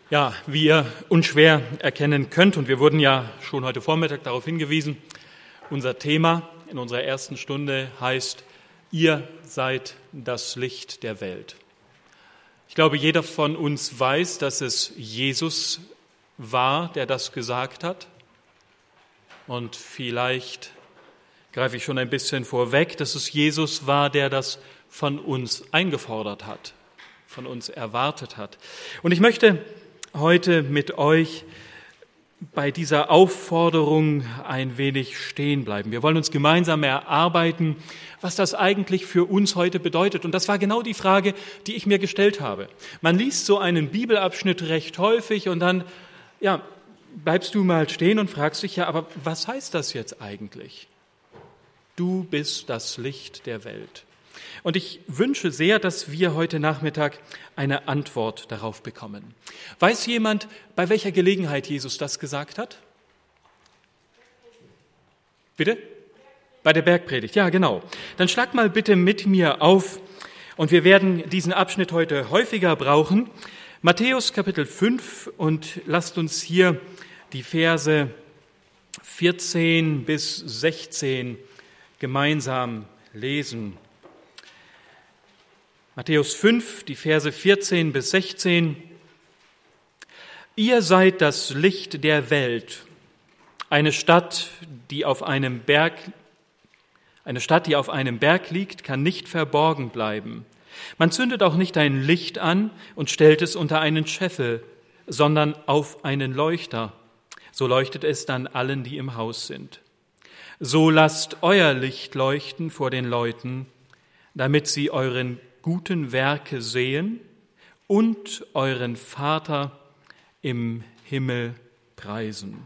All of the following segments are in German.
Ja, wie ihr unschwer erkennen könnt, und wir wurden ja schon heute Vormittag darauf hingewiesen, unser Thema in unserer ersten Stunde heißt, ihr seid das Licht der Welt. Ich glaube, jeder von uns weiß, dass es Jesus war, der das gesagt hat. Und vielleicht greife ich schon ein bisschen vorweg, dass es Jesus war, der das von uns eingefordert hat, von uns erwartet hat. Und ich möchte heute mit euch bei dieser Aufforderung ein wenig stehen bleiben. Wir wollen uns gemeinsam erarbeiten, was das eigentlich für uns heute bedeutet. Und das war genau die Frage, die ich mir gestellt habe. Man liest so einen Bibelabschnitt recht häufig und dann, bleibst du mal stehen und fragst dich, aber was heißt das jetzt eigentlich? Du bist das Licht der Welt. Und ich wünsche sehr, dass wir heute Nachmittag eine Antwort darauf bekommen. Weiß jemand, bei welcher Gelegenheit Jesus das gesagt hat? Bitte? Bei der Bergpredigt, ja genau. Dann schlag mal bitte mit mir auf und wir werden diesen Abschnitt heute häufiger brauchen. Matthäus Kapitel 5 und lasst uns hier die Verse 14 bis 16 gemeinsam lesen. Matthäus 5, die Verse 14 bis 16. Ihr seid das Licht der Welt. Eine Stadt, die auf einem Berg liegt, kann nicht verborgen bleiben. Man zündet auch nicht ein Licht an und stellt es unter einen Scheffel, sondern auf einen Leuchter. So leuchtet es dann allen, die im Haus sind. So lasst euer Licht leuchten vor den Leuten, damit sie euren guten Werke sehen und euren Vater im Himmel preisen.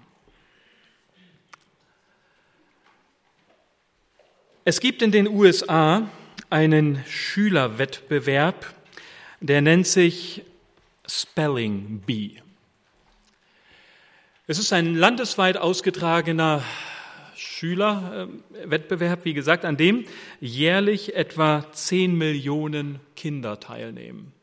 Es gibt in den USA einen Schülerwettbewerb, der nennt sich Spelling Bee. Es ist ein landesweit ausgetragener Schülerwettbewerb, wie gesagt, an dem jährlich etwa 10 Millionen Kinder teilnehmen.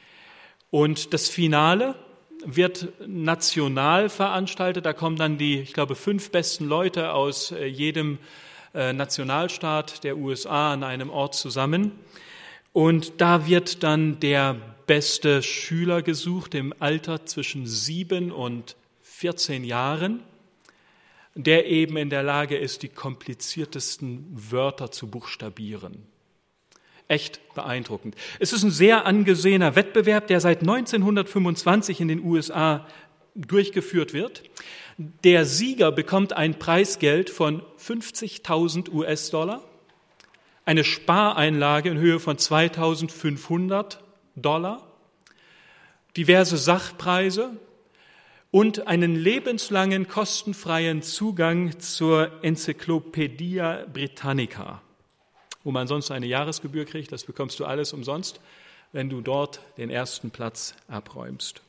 Und das Finale wird national veranstaltet. Da kommen dann die, 5 besten Leute aus jedem Nationalstaat der USA an einem Ort zusammen. Und da wird dann der beste Schüler gesucht im Alter zwischen 7 und 14 Jahren, der eben in der Lage ist, die kompliziertesten Wörter zu buchstabieren. Echt beeindruckend. Es ist ein sehr angesehener Wettbewerb, der seit 1925 in den USA durchgeführt wird. Der Sieger bekommt ein Preisgeld von 50.000 US-Dollar, eine Spareinlage in Höhe von 2.500 $, diverse Sachpreise und einen lebenslangen kostenfreien Zugang zur Enzyklopädie Britannica, wo man sonst eine Jahresgebühr kriegt. Das bekommst du alles umsonst, wenn du dort den ersten Platz abräumst.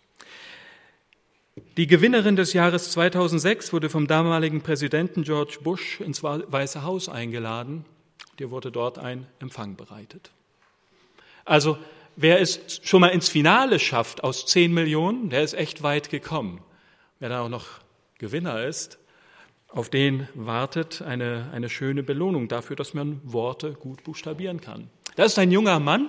Die Gewinnerin des Jahres 2006 wurde vom damaligen Präsidenten George Bush ins Weiße Haus eingeladen. Dir wurde dort ein Empfang bereitet. Also wer es schon mal ins Finale schafft aus 10 Millionen, der ist echt weit gekommen. Wer dann auch noch Gewinner ist, auf den wartet eine schöne Belohnung dafür, dass man Worte gut buchstabieren kann. Das ist ein junger Mann,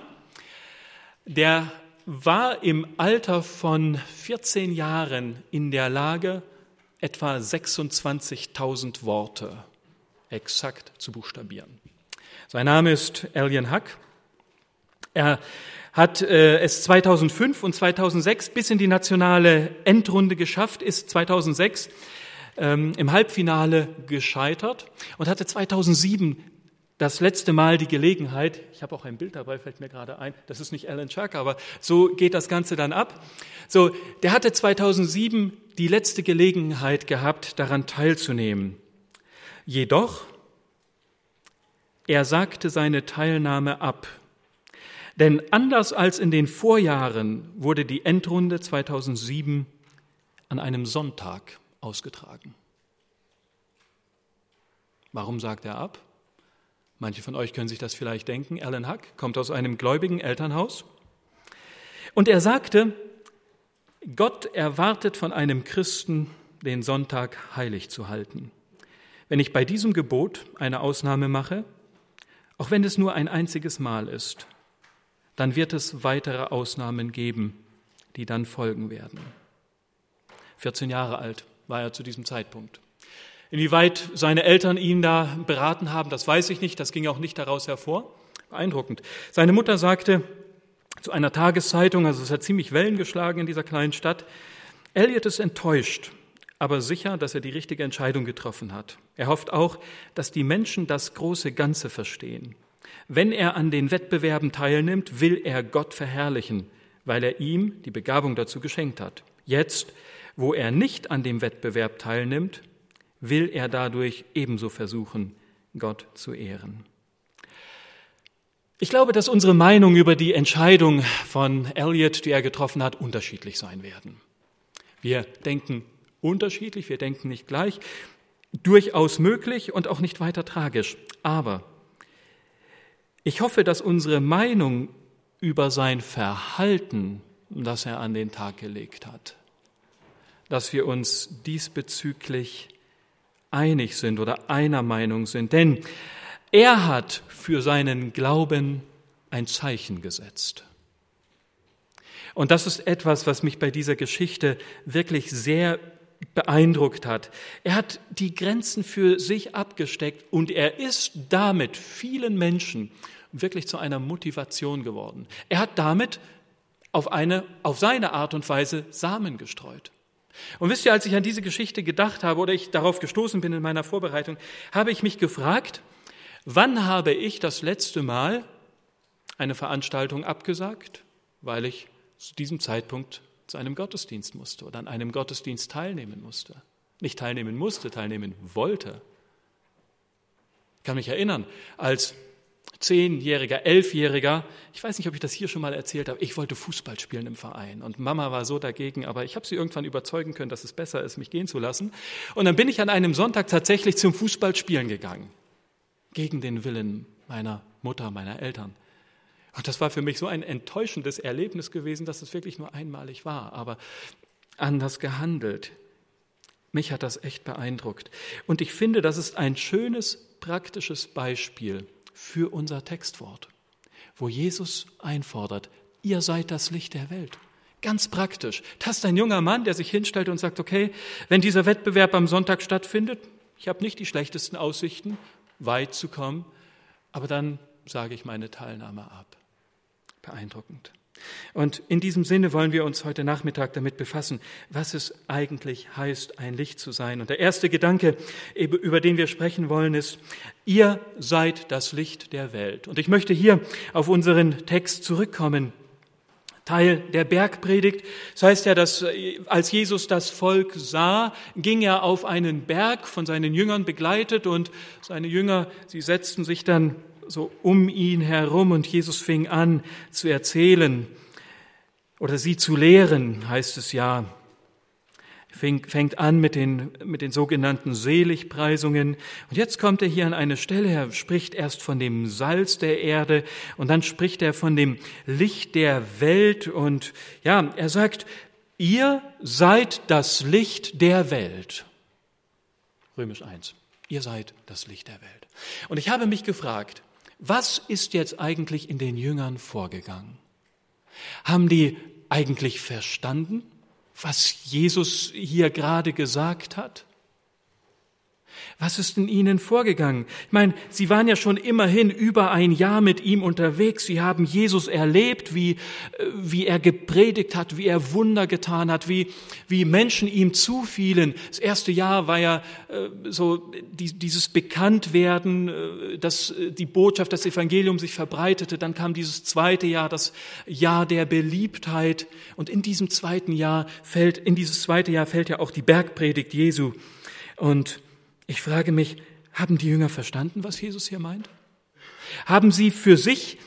der war im Alter von 14 Jahren in der Lage, etwa 26.000 Worte exakt zu buchstabieren. Sein Name ist Allen Huck. Er hat es 2005 und 2006 bis in die nationale Endrunde geschafft, ist 2006 im Halbfinale gescheitert und hatte 2007 das letzte Mal die Gelegenheit, ich habe auch ein Bild dabei, fällt mir gerade ein, das ist nicht Allen Huck, aber so geht das Ganze dann ab. So, der hatte 2007 die letzte Gelegenheit gehabt, daran teilzunehmen. Jedoch, er sagte seine Teilnahme ab. Denn anders als in den Vorjahren wurde die Endrunde 2007 an einem Sonntag ausgetragen. Warum sagt er ab? Manche von euch können sich das vielleicht denken. Allen Huck kommt aus einem gläubigen Elternhaus. Und er sagte, Gott erwartet von einem Christen, den Sonntag heilig zu halten. Wenn ich bei diesem Gebot eine Ausnahme mache, auch wenn es nur ein einziges Mal ist, dann wird es weitere Ausnahmen geben, die dann folgen werden. 14 Jahre alt war er zu diesem Zeitpunkt. Inwieweit seine Eltern ihn da beraten haben, das weiß ich nicht, das ging auch nicht daraus hervor. Beeindruckend. Seine Mutter sagte zu einer Tageszeitung, also es hat ziemlich Wellen geschlagen in dieser kleinen Stadt, Elliot ist enttäuscht, aber sicher, dass er die richtige Entscheidung getroffen hat. Er hofft auch, dass die Menschen das große Ganze verstehen. Wenn er an den Wettbewerben teilnimmt, will er Gott verherrlichen, weil er ihm die Begabung dazu geschenkt hat. Jetzt, wo er nicht an dem Wettbewerb teilnimmt, will er dadurch ebenso versuchen, Gott zu ehren. Ich glaube, dass unsere Meinung über die Entscheidung von Elliot, die er getroffen hat, unterschiedlich sein werden. Wir denken unterschiedlich, wir denken nicht gleich, durchaus möglich und auch nicht weiter tragisch. Aber ich hoffe, dass unsere Meinung über sein Verhalten, das er an den Tag gelegt hat, dass wir uns diesbezüglich einig sind oder einer Meinung sind. Denn er hat für seinen Glauben ein Zeichen gesetzt. Und das ist etwas, was mich bei dieser Geschichte wirklich sehr beeindruckt hat. Er hat die Grenzen für sich abgesteckt und er ist damit vielen Menschen wirklich zu einer Motivation geworden. Er hat damit auf seine Art und Weise Samen gestreut. Und wisst ihr, als ich an diese Geschichte gedacht habe oder ich darauf gestoßen bin in meiner Vorbereitung, habe ich mich gefragt, wann habe ich das letzte Mal eine Veranstaltung abgesagt, weil ich zu diesem Zeitpunkt zu einem Gottesdienst musste oder an einem Gottesdienst teilnehmen musste. Nicht teilnehmen musste, teilnehmen wollte. Ich kann mich erinnern, als 10-Jähriger, 11-Jähriger, ich weiß nicht, ob ich das hier schon mal erzählt habe, ich wollte Fußball spielen im Verein und Mama war so dagegen, aber ich habe sie irgendwann überzeugen können, dass es besser ist, mich gehen zu lassen. Und dann bin ich an einem Sonntag tatsächlich zum Fußballspielen gegangen, gegen den Willen meiner Mutter, meiner Eltern. Und das war für mich so ein enttäuschendes Erlebnis gewesen, dass es wirklich nur einmalig war, aber anders gehandelt. Mich hat das echt beeindruckt. Und ich finde, das ist ein schönes, praktisches Beispiel für unser Textwort, wo Jesus einfordert, ihr seid das Licht der Welt. Ganz praktisch. Das ist ein junger Mann, der sich hinstellt und sagt, okay, wenn dieser Wettbewerb am Sonntag stattfindet, ich habe nicht die schlechtesten Aussichten, weit zu kommen, aber dann sage ich meine Teilnahme ab. Beeindruckend. Und in diesem Sinne wollen wir uns heute Nachmittag damit befassen, was es eigentlich heißt, ein Licht zu sein. Und der erste Gedanke, über den wir sprechen wollen, ist, ihr seid das Licht der Welt. Und ich möchte hier auf unseren Text zurückkommen. Teil der Bergpredigt. Das heißt ja, dass als Jesus das Volk sah, ging er auf einen Berg von seinen Jüngern begleitet und seine Jünger, sie setzten sich dann so um ihn herum und Jesus fing an zu erzählen oder sie zu lehren, heißt es ja. Fängt an mit den sogenannten Seligpreisungen. Und jetzt kommt er hier an eine Stelle, er spricht erst von dem Salz der Erde und dann spricht er von dem Licht der Welt. Und ja, er sagt, ihr seid das Licht der Welt. Römisch 1. Ihr seid das Licht der Welt. Und ich habe mich gefragt, was ist jetzt eigentlich in den Jüngern vorgegangen? Haben die eigentlich verstanden, was Jesus hier gerade gesagt hat? Was ist in ihnen vorgegangen? Ich meine, sie waren ja schon immerhin über ein Jahr mit ihm unterwegs. Sie haben Jesus erlebt, wie er gepredigt hat, wie er Wunder getan hat, wie Menschen ihm zufielen. Das erste Jahr war ja so dieses Bekanntwerden, dass die Botschaft, das Evangelium sich verbreitete. Dann kam dieses zweite Jahr, das Jahr der Beliebtheit. Und in dieses zweite Jahr fällt ja auch die Bergpredigt Jesu. Und ich frage mich, haben die Jünger verstanden, was Jesus hier meint? Haben sie für sich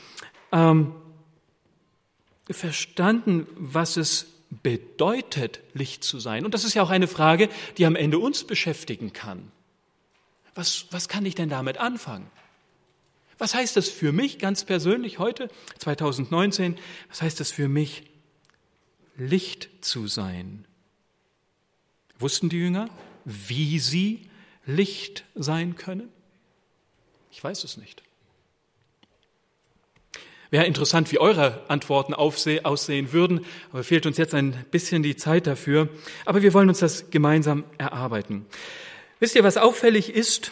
verstanden, was es bedeutet, Licht zu sein? Und das ist ja auch eine Frage, die am Ende uns beschäftigen kann. Was kann ich denn damit anfangen? Was heißt das für mich ganz persönlich heute, 2019, was heißt das für mich, Licht zu sein. Wussten die Jünger, wie sie Licht sein können? Ich weiß es nicht. Wäre interessant, wie eure Antworten aussehen würden, aber fehlt uns jetzt ein bisschen die Zeit dafür. Aber wir wollen uns das gemeinsam erarbeiten. Wisst ihr, was auffällig ist,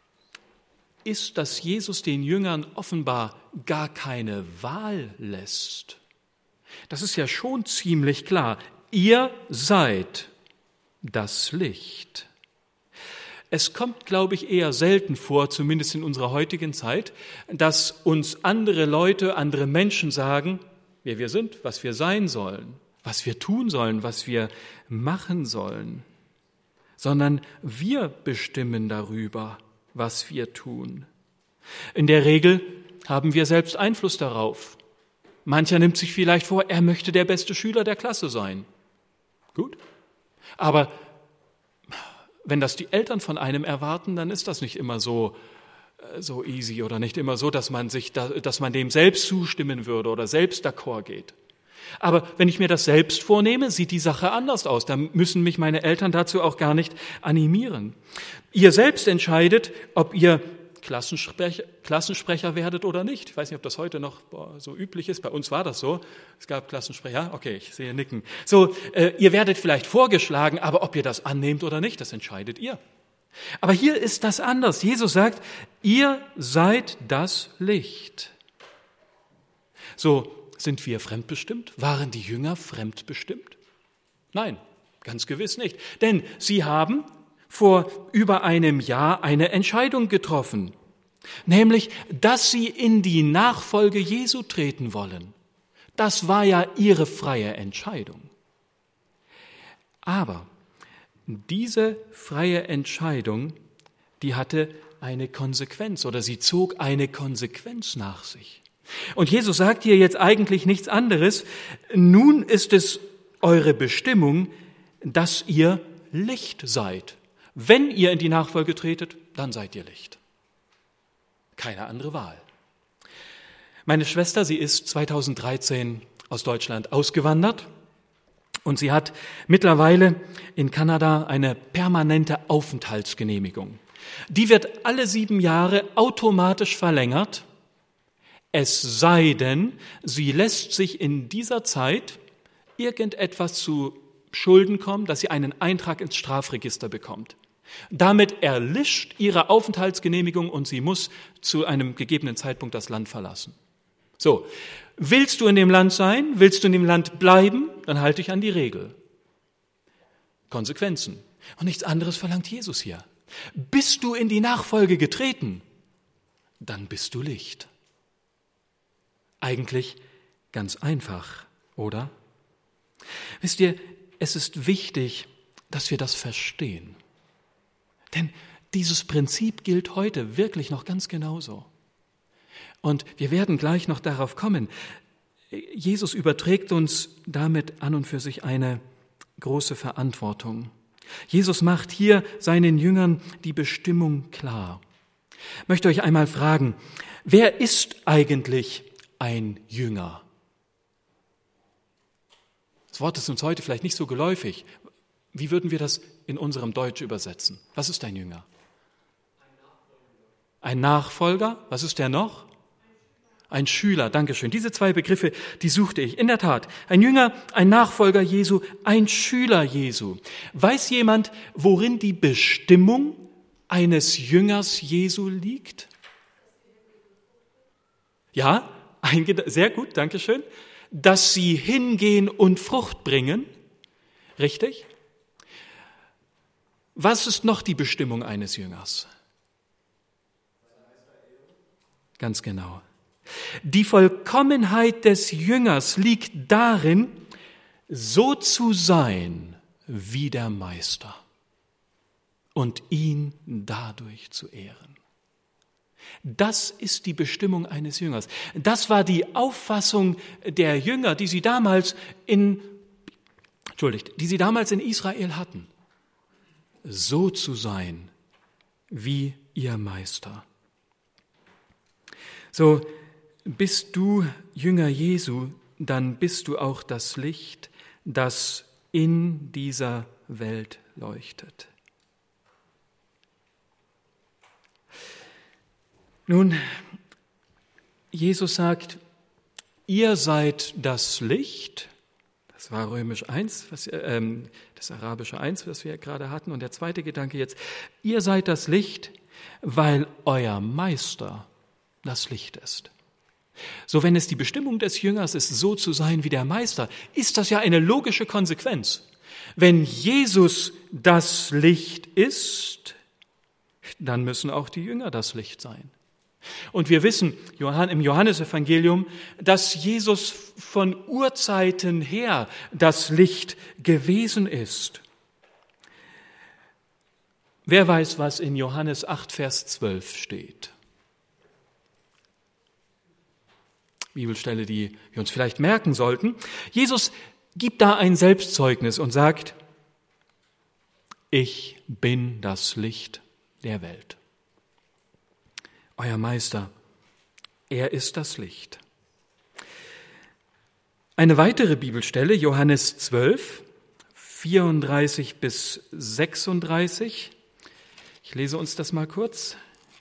dass Jesus den Jüngern offenbar gar keine Wahl lässt. Das ist ja schon ziemlich klar. Ihr seid das Licht. Es kommt, glaube ich, eher selten vor, zumindest in unserer heutigen Zeit, dass uns andere Leute, andere Menschen sagen, wer wir sind, was wir sein sollen, was wir tun sollen, was wir machen sollen, sondern wir bestimmen darüber, was wir tun. In der Regel haben wir selbst Einfluss darauf. Mancher nimmt sich vielleicht vor, er möchte der beste Schüler der Klasse sein. Gut, aber wenn das die Eltern von einem erwarten, dann ist das nicht immer so easy oder nicht immer so, dass man dem selbst zustimmen würde oder selbst d'accord geht. Aber wenn ich mir das selbst vornehme, sieht die Sache anders aus. Da müssen mich meine Eltern dazu auch gar nicht animieren. Ihr selbst entscheidet, ob ihr Klassensprecher werdet oder nicht. Ich weiß nicht, ob das heute noch so üblich ist. Bei uns war das so. Es gab Klassensprecher. Okay, ich sehe Nicken. So, ihr werdet vielleicht vorgeschlagen, aber ob ihr das annehmt oder nicht, das entscheidet ihr. Aber hier ist das anders. Jesus sagt, ihr seid das Licht. So, sind wir fremdbestimmt? Waren die Jünger fremdbestimmt? Nein, ganz gewiss nicht. Denn sie haben vor über einem Jahr eine Entscheidung getroffen, nämlich, dass sie in die Nachfolge Jesu treten wollen. Das war ja ihre freie Entscheidung. Aber diese freie Entscheidung, die hatte eine Konsequenz oder sie zog eine Konsequenz nach sich. Und Jesus sagt hier jetzt eigentlich nichts anderes. Nun ist es eure Bestimmung, dass ihr Licht seid. Wenn ihr in die Nachfolge tretet, dann seid ihr Licht. Keine andere Wahl. Meine Schwester, sie ist 2013 aus Deutschland ausgewandert und sie hat mittlerweile in Kanada eine permanente Aufenthaltsgenehmigung. Die wird alle 7 Jahre automatisch verlängert, es sei denn, sie lässt sich in dieser Zeit irgendetwas zu Schulden kommen, dass sie einen Eintrag ins Strafregister bekommt. Damit erlischt ihre Aufenthaltsgenehmigung und sie muss zu einem gegebenen Zeitpunkt das Land verlassen. So, willst du in dem Land sein, willst du in dem Land bleiben, dann halte dich an die Regel. Konsequenzen. Und nichts anderes verlangt Jesus hier. Bist du in die Nachfolge getreten, dann bist du Licht. Eigentlich ganz einfach, oder? Wisst ihr, es ist wichtig, dass wir das verstehen. Denn dieses Prinzip gilt heute wirklich noch ganz genauso. Und wir werden gleich noch darauf kommen. Jesus überträgt uns damit an und für sich eine große Verantwortung. Jesus macht hier seinen Jüngern die Bestimmung klar. Ich möchte euch einmal fragen, wer ist eigentlich ein Jünger? Das Wort ist uns heute vielleicht nicht so geläufig. Wie würden wir das in unserem Deutsch übersetzen? Was ist ein Jünger? Ein Nachfolger. Was ist der noch? Ein Schüler. Dankeschön. Diese 2 Begriffe, die suchte ich. In der Tat. Ein Jünger, ein Nachfolger Jesu, ein Schüler Jesu. Weiß jemand, worin die Bestimmung eines Jüngers Jesu liegt? Ja, sehr gut, Dankeschön. Dass sie hingehen und Frucht bringen. Richtig? Was ist noch die Bestimmung eines Jüngers? Ganz genau. Die Vollkommenheit des Jüngers liegt darin, so zu sein wie der Meister und ihn dadurch zu ehren. Das ist die Bestimmung eines Jüngers. Das war die Auffassung der Jünger, die sie damals in Israel hatten. So zu sein wie ihr Meister. So, bist du Jünger Jesu, dann bist du auch das Licht, das in dieser Welt leuchtet. Nun, Jesus sagt, ihr seid das Licht. Das war Römisch 1, das Arabische 1, was wir gerade hatten. Und der zweite Gedanke jetzt, ihr seid das Licht, weil euer Meister das Licht ist. So, wenn es die Bestimmung des Jüngers ist, so zu sein wie der Meister, ist das ja eine logische Konsequenz. Wenn Jesus das Licht ist, dann müssen auch die Jünger das Licht sein. Und wir wissen im Johannesevangelium, dass Jesus von Urzeiten her das Licht gewesen ist. Wer weiß, was in Johannes 8, Vers 12 steht? Bibelstelle, die wir uns vielleicht merken sollten. Jesus gibt da ein Selbstzeugnis und sagt, ich bin das Licht der Welt. Euer Meister, er ist das Licht. Eine weitere Bibelstelle, Johannes 12, 34 bis 36. Ich lese uns das mal kurz.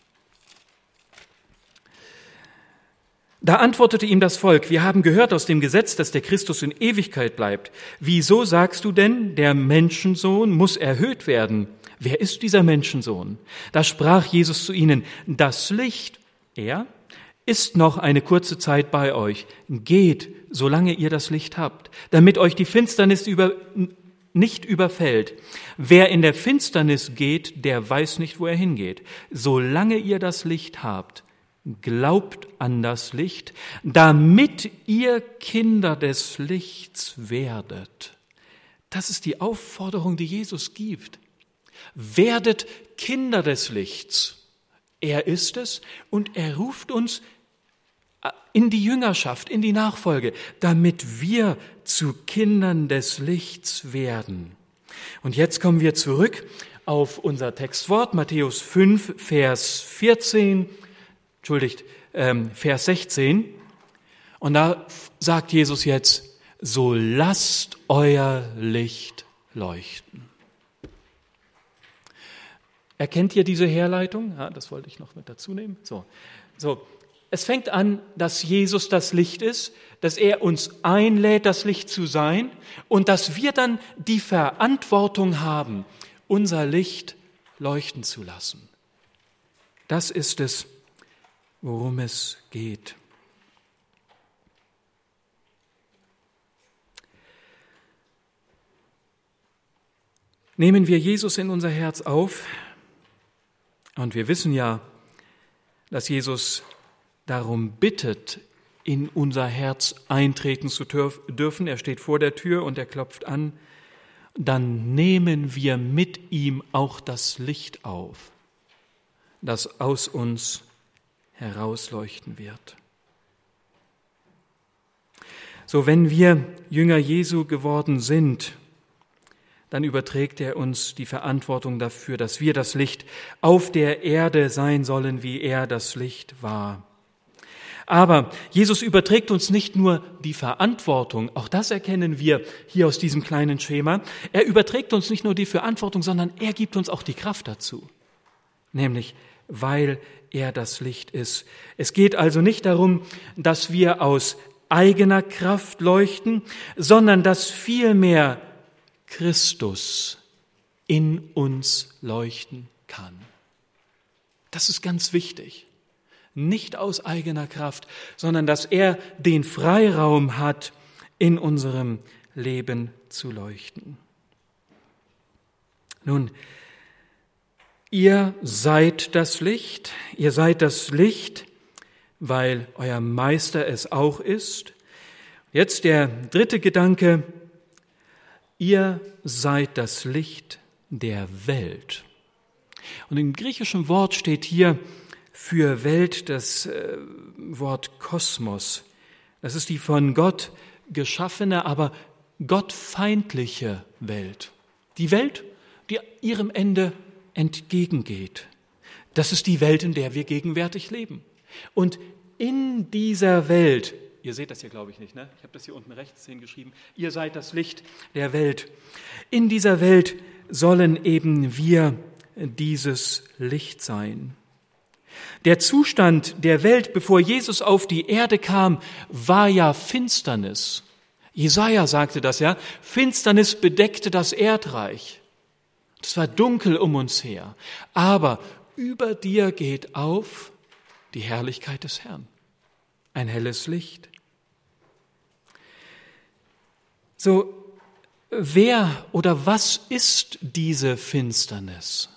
Da antwortete ihm das Volk, wir haben gehört aus dem Gesetz, dass der Christus in Ewigkeit bleibt. Wieso sagst du denn, der Menschensohn muss erhöht werden? Wer ist dieser Menschensohn? Da sprach Jesus zu ihnen, das Licht, er, ist noch eine kurze Zeit bei euch. Geht, solange ihr das Licht habt, damit euch die Finsternis nicht überfällt. Wer in der Finsternis geht, der weiß nicht, wo er hingeht. Solange ihr das Licht habt, glaubt an das Licht, damit ihr Kinder des Lichts werdet. Das ist die Aufforderung, die Jesus gibt. Werdet Kinder des Lichts. Er ist es und er ruft uns in die Jüngerschaft, in die Nachfolge, damit wir zu Kindern des Lichts werden. Und jetzt kommen wir zurück auf unser Textwort, Matthäus 5, Vers 16. Und da sagt Jesus jetzt, so lasst euer Licht leuchten. Erkennt ihr diese Herleitung? Ja, das wollte ich noch mit dazu nehmen. So. Es fängt an, dass Jesus das Licht ist, dass er uns einlädt, das Licht zu sein und dass wir dann die Verantwortung haben, unser Licht leuchten zu lassen. Das ist es, worum es geht. Nehmen wir Jesus in unser Herz auf, und wir wissen ja, dass Jesus darum bittet, in unser Herz eintreten zu dürfen. Er steht vor der Tür und er klopft an. Dann nehmen wir mit ihm auch das Licht auf, das aus uns herausleuchten wird. So, wenn wir Jünger Jesu geworden sind, dann überträgt er uns die Verantwortung dafür, dass wir das Licht auf der Erde sein sollen, wie er das Licht war. Aber Jesus überträgt uns nicht nur die Verantwortung, auch das erkennen wir hier aus diesem kleinen Schema. Er überträgt uns nicht nur die Verantwortung, sondern er gibt uns auch die Kraft dazu. Nämlich, weil er das Licht ist. Es geht also nicht darum, dass wir aus eigener Kraft leuchten, sondern dass vielmehr Christus in uns leuchten kann. Das ist ganz wichtig. Nicht aus eigener Kraft, sondern dass er den Freiraum hat, in unserem Leben zu leuchten. Nun, ihr seid das Licht, weil euer Meister es auch ist. Jetzt der dritte Gedanke, ihr seid das Licht der Welt. Und im griechischen Wort steht hier für Welt das Wort Kosmos. Das ist die von Gott geschaffene, aber gottfeindliche Welt. Die Welt, die ihrem Ende entgegengeht. Das ist die Welt, in der wir gegenwärtig leben. Und in dieser Welt, Ihr seht das hier, glaube ich, nicht, ne? Ich habe das hier unten rechts hingeschrieben. Ihr seid das Licht der Welt. In dieser Welt sollen eben wir dieses Licht sein. Der Zustand der Welt, bevor Jesus auf die Erde kam, war ja Finsternis. Jesaja sagte das, ja. Finsternis bedeckte das Erdreich. Es war dunkel um uns her. Aber über dir geht auf die Herrlichkeit des Herrn. Ein helles Licht. So, wer oder was ist diese Finsternis?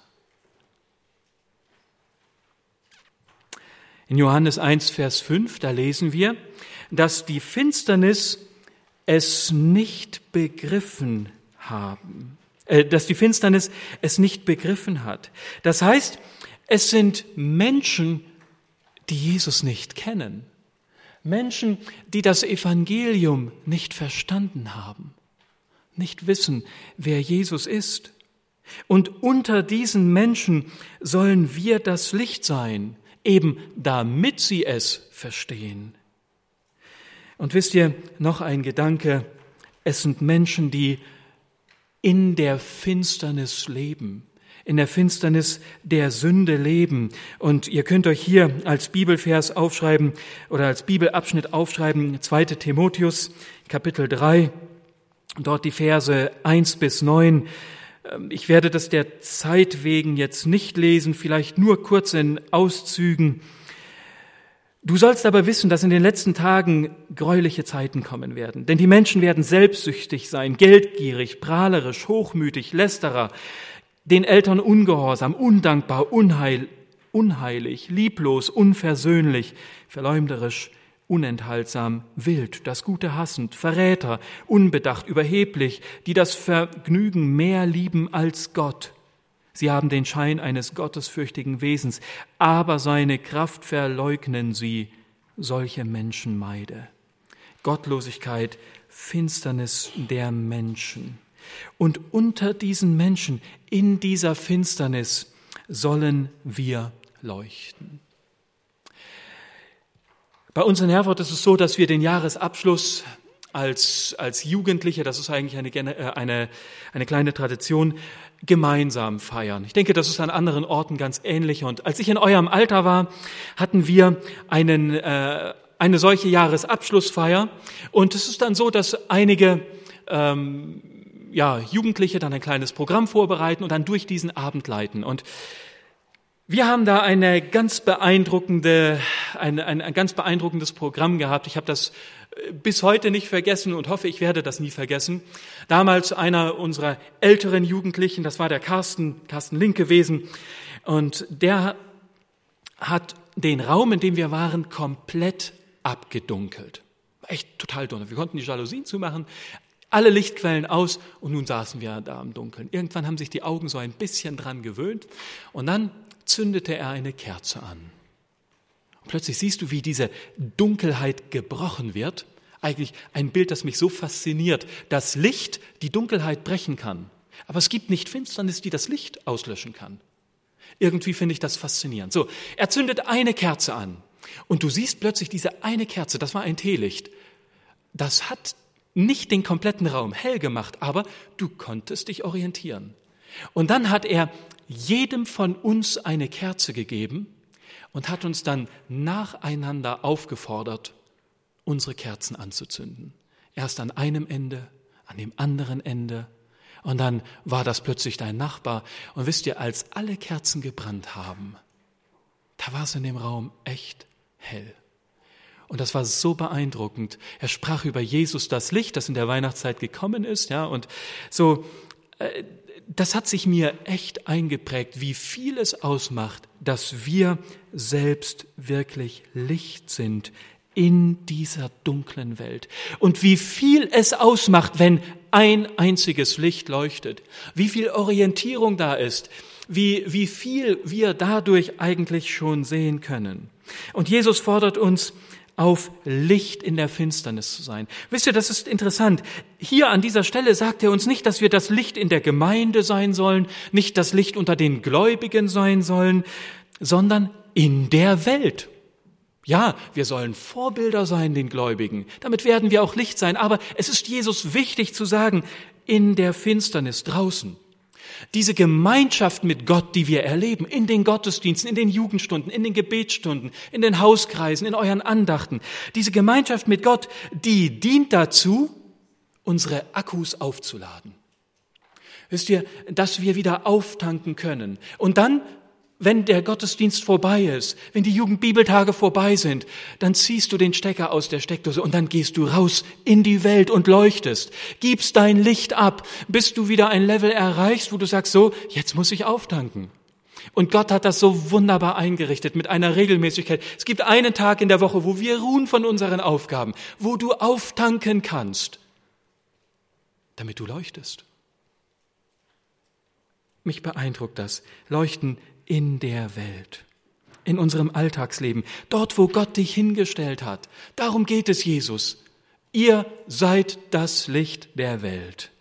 In Johannes 1, Vers 5, da lesen wir, dass die Finsternis es nicht begriffen haben. Dass die Finsternis es nicht begriffen hat. Das heißt, es sind Menschen, die Jesus nicht kennen. Menschen, die das Evangelium nicht verstanden haben, nicht wissen, wer Jesus ist. Und unter diesen Menschen sollen wir das Licht sein, eben damit sie es verstehen. Und wisst ihr, noch ein Gedanke, es sind Menschen, die in der Finsternis leben, in der Finsternis der Sünde leben. Und ihr könnt euch hier als Bibelvers aufschreiben oder als Bibelabschnitt aufschreiben, 2. Timotheus, Kapitel 3, dort die Verse 1 bis 9. Ich werde das der Zeit wegen jetzt nicht lesen, vielleicht nur kurz in Auszügen. Du sollst aber wissen, dass in den letzten Tagen gräuliche Zeiten kommen werden. Denn die Menschen werden selbstsüchtig sein, geldgierig, prahlerisch, hochmütig, Lästerer, den Eltern ungehorsam, undankbar, unheilig, lieblos, unversöhnlich, verleumderisch, unenthaltsam, wild, das Gute hassend, Verräter, unbedacht, überheblich, die das Vergnügen mehr lieben als Gott. Sie haben den Schein eines gottesfürchtigen Wesens, aber seine Kraft verleugnen sie. Solche Menschen meide. Gottlosigkeit, Finsternis der Menschen. Und unter diesen Menschen, in dieser Finsternis, sollen wir leuchten. Bei uns in Herford ist es so, dass wir den Jahresabschluss als Jugendliche, das ist eigentlich eine kleine Tradition, gemeinsam feiern. Ich denke, das ist an anderen Orten ganz ähnlich. Und als ich in eurem Alter war, hatten wir eine solche Jahresabschlussfeier. Und es ist dann so, dass einige Jugendliche dann ein kleines Programm vorbereiten und dann durch diesen Abend leiten. Und wir haben da ein ganz beeindruckendes Programm gehabt. Ich habe das bis heute nicht vergessen und hoffe, ich werde das nie vergessen. Damals einer unserer älteren Jugendlichen, das war der Carsten Link gewesen, und der hat den Raum, in dem wir waren, komplett abgedunkelt. Echt total dunkel. Wir konnten die Jalousien zumachen, alle Lichtquellen aus und nun saßen wir da im Dunkeln. Irgendwann haben sich die Augen so ein bisschen dran gewöhnt und dann zündete er eine Kerze an. Plötzlich siehst du, wie diese Dunkelheit gebrochen wird. Eigentlich ein Bild, das mich so fasziniert, dass Licht die Dunkelheit brechen kann. Aber es gibt nicht Finsternis, die das Licht auslöschen kann. Irgendwie finde ich das faszinierend. So, er zündet eine Kerze an und du siehst plötzlich diese eine Kerze, das war ein Teelicht. Das hat nicht den kompletten Raum hell gemacht, aber du konntest dich orientieren. Und dann hat er jedem von uns eine Kerze gegeben und hat uns dann nacheinander aufgefordert, unsere Kerzen anzuzünden. Erst an einem Ende, an dem anderen Ende und dann war das plötzlich dein Nachbar. Und wisst ihr, als alle Kerzen gebrannt haben, da war es in dem Raum echt hell. Und das war so beeindruckend. Er sprach über Jesus, das Licht, das in der Weihnachtszeit gekommen ist, ja, und so. Das hat sich mir echt eingeprägt, wie viel es ausmacht, dass wir selbst wirklich Licht sind in dieser dunklen Welt. Und wie viel es ausmacht, wenn ein einziges Licht leuchtet. Wie viel Orientierung da ist. Wie viel wir dadurch eigentlich schon sehen können. Und Jesus fordert uns auf, Licht in der Finsternis zu sein. Wisst ihr, das ist interessant. Hier an dieser Stelle sagt er uns nicht, dass wir das Licht in der Gemeinde sein sollen, nicht das Licht unter den Gläubigen sein sollen, sondern in der Welt. Ja, wir sollen Vorbilder sein, den Gläubigen. Damit werden wir auch Licht sein. Aber es ist Jesus wichtig zu sagen, in der Finsternis draußen, diese Gemeinschaft mit Gott, die wir erleben, in den Gottesdiensten, in den Jugendstunden, in den Gebetsstunden, in den Hauskreisen, in euren Andachten, diese Gemeinschaft mit Gott, die dient dazu, unsere Akkus aufzuladen. Wisst ihr, dass wir wieder auftanken können. Und dann, wenn der Gottesdienst vorbei ist, wenn die Jugendbibeltage vorbei sind, dann ziehst du den Stecker aus der Steckdose und dann gehst du raus in die Welt und leuchtest, gibst dein Licht ab, bis du wieder ein Level erreichst, wo du sagst, so, jetzt muss ich auftanken. Und Gott hat das so wunderbar eingerichtet mit einer Regelmäßigkeit. Es gibt einen Tag in der Woche, wo wir ruhen von unseren Aufgaben, wo du auftanken kannst, damit du leuchtest. Mich beeindruckt das. Leuchten in der Welt, in unserem Alltagsleben, dort, wo Gott dich hingestellt hat. Darum geht es Jesus. Ihr seid das Licht der Welt.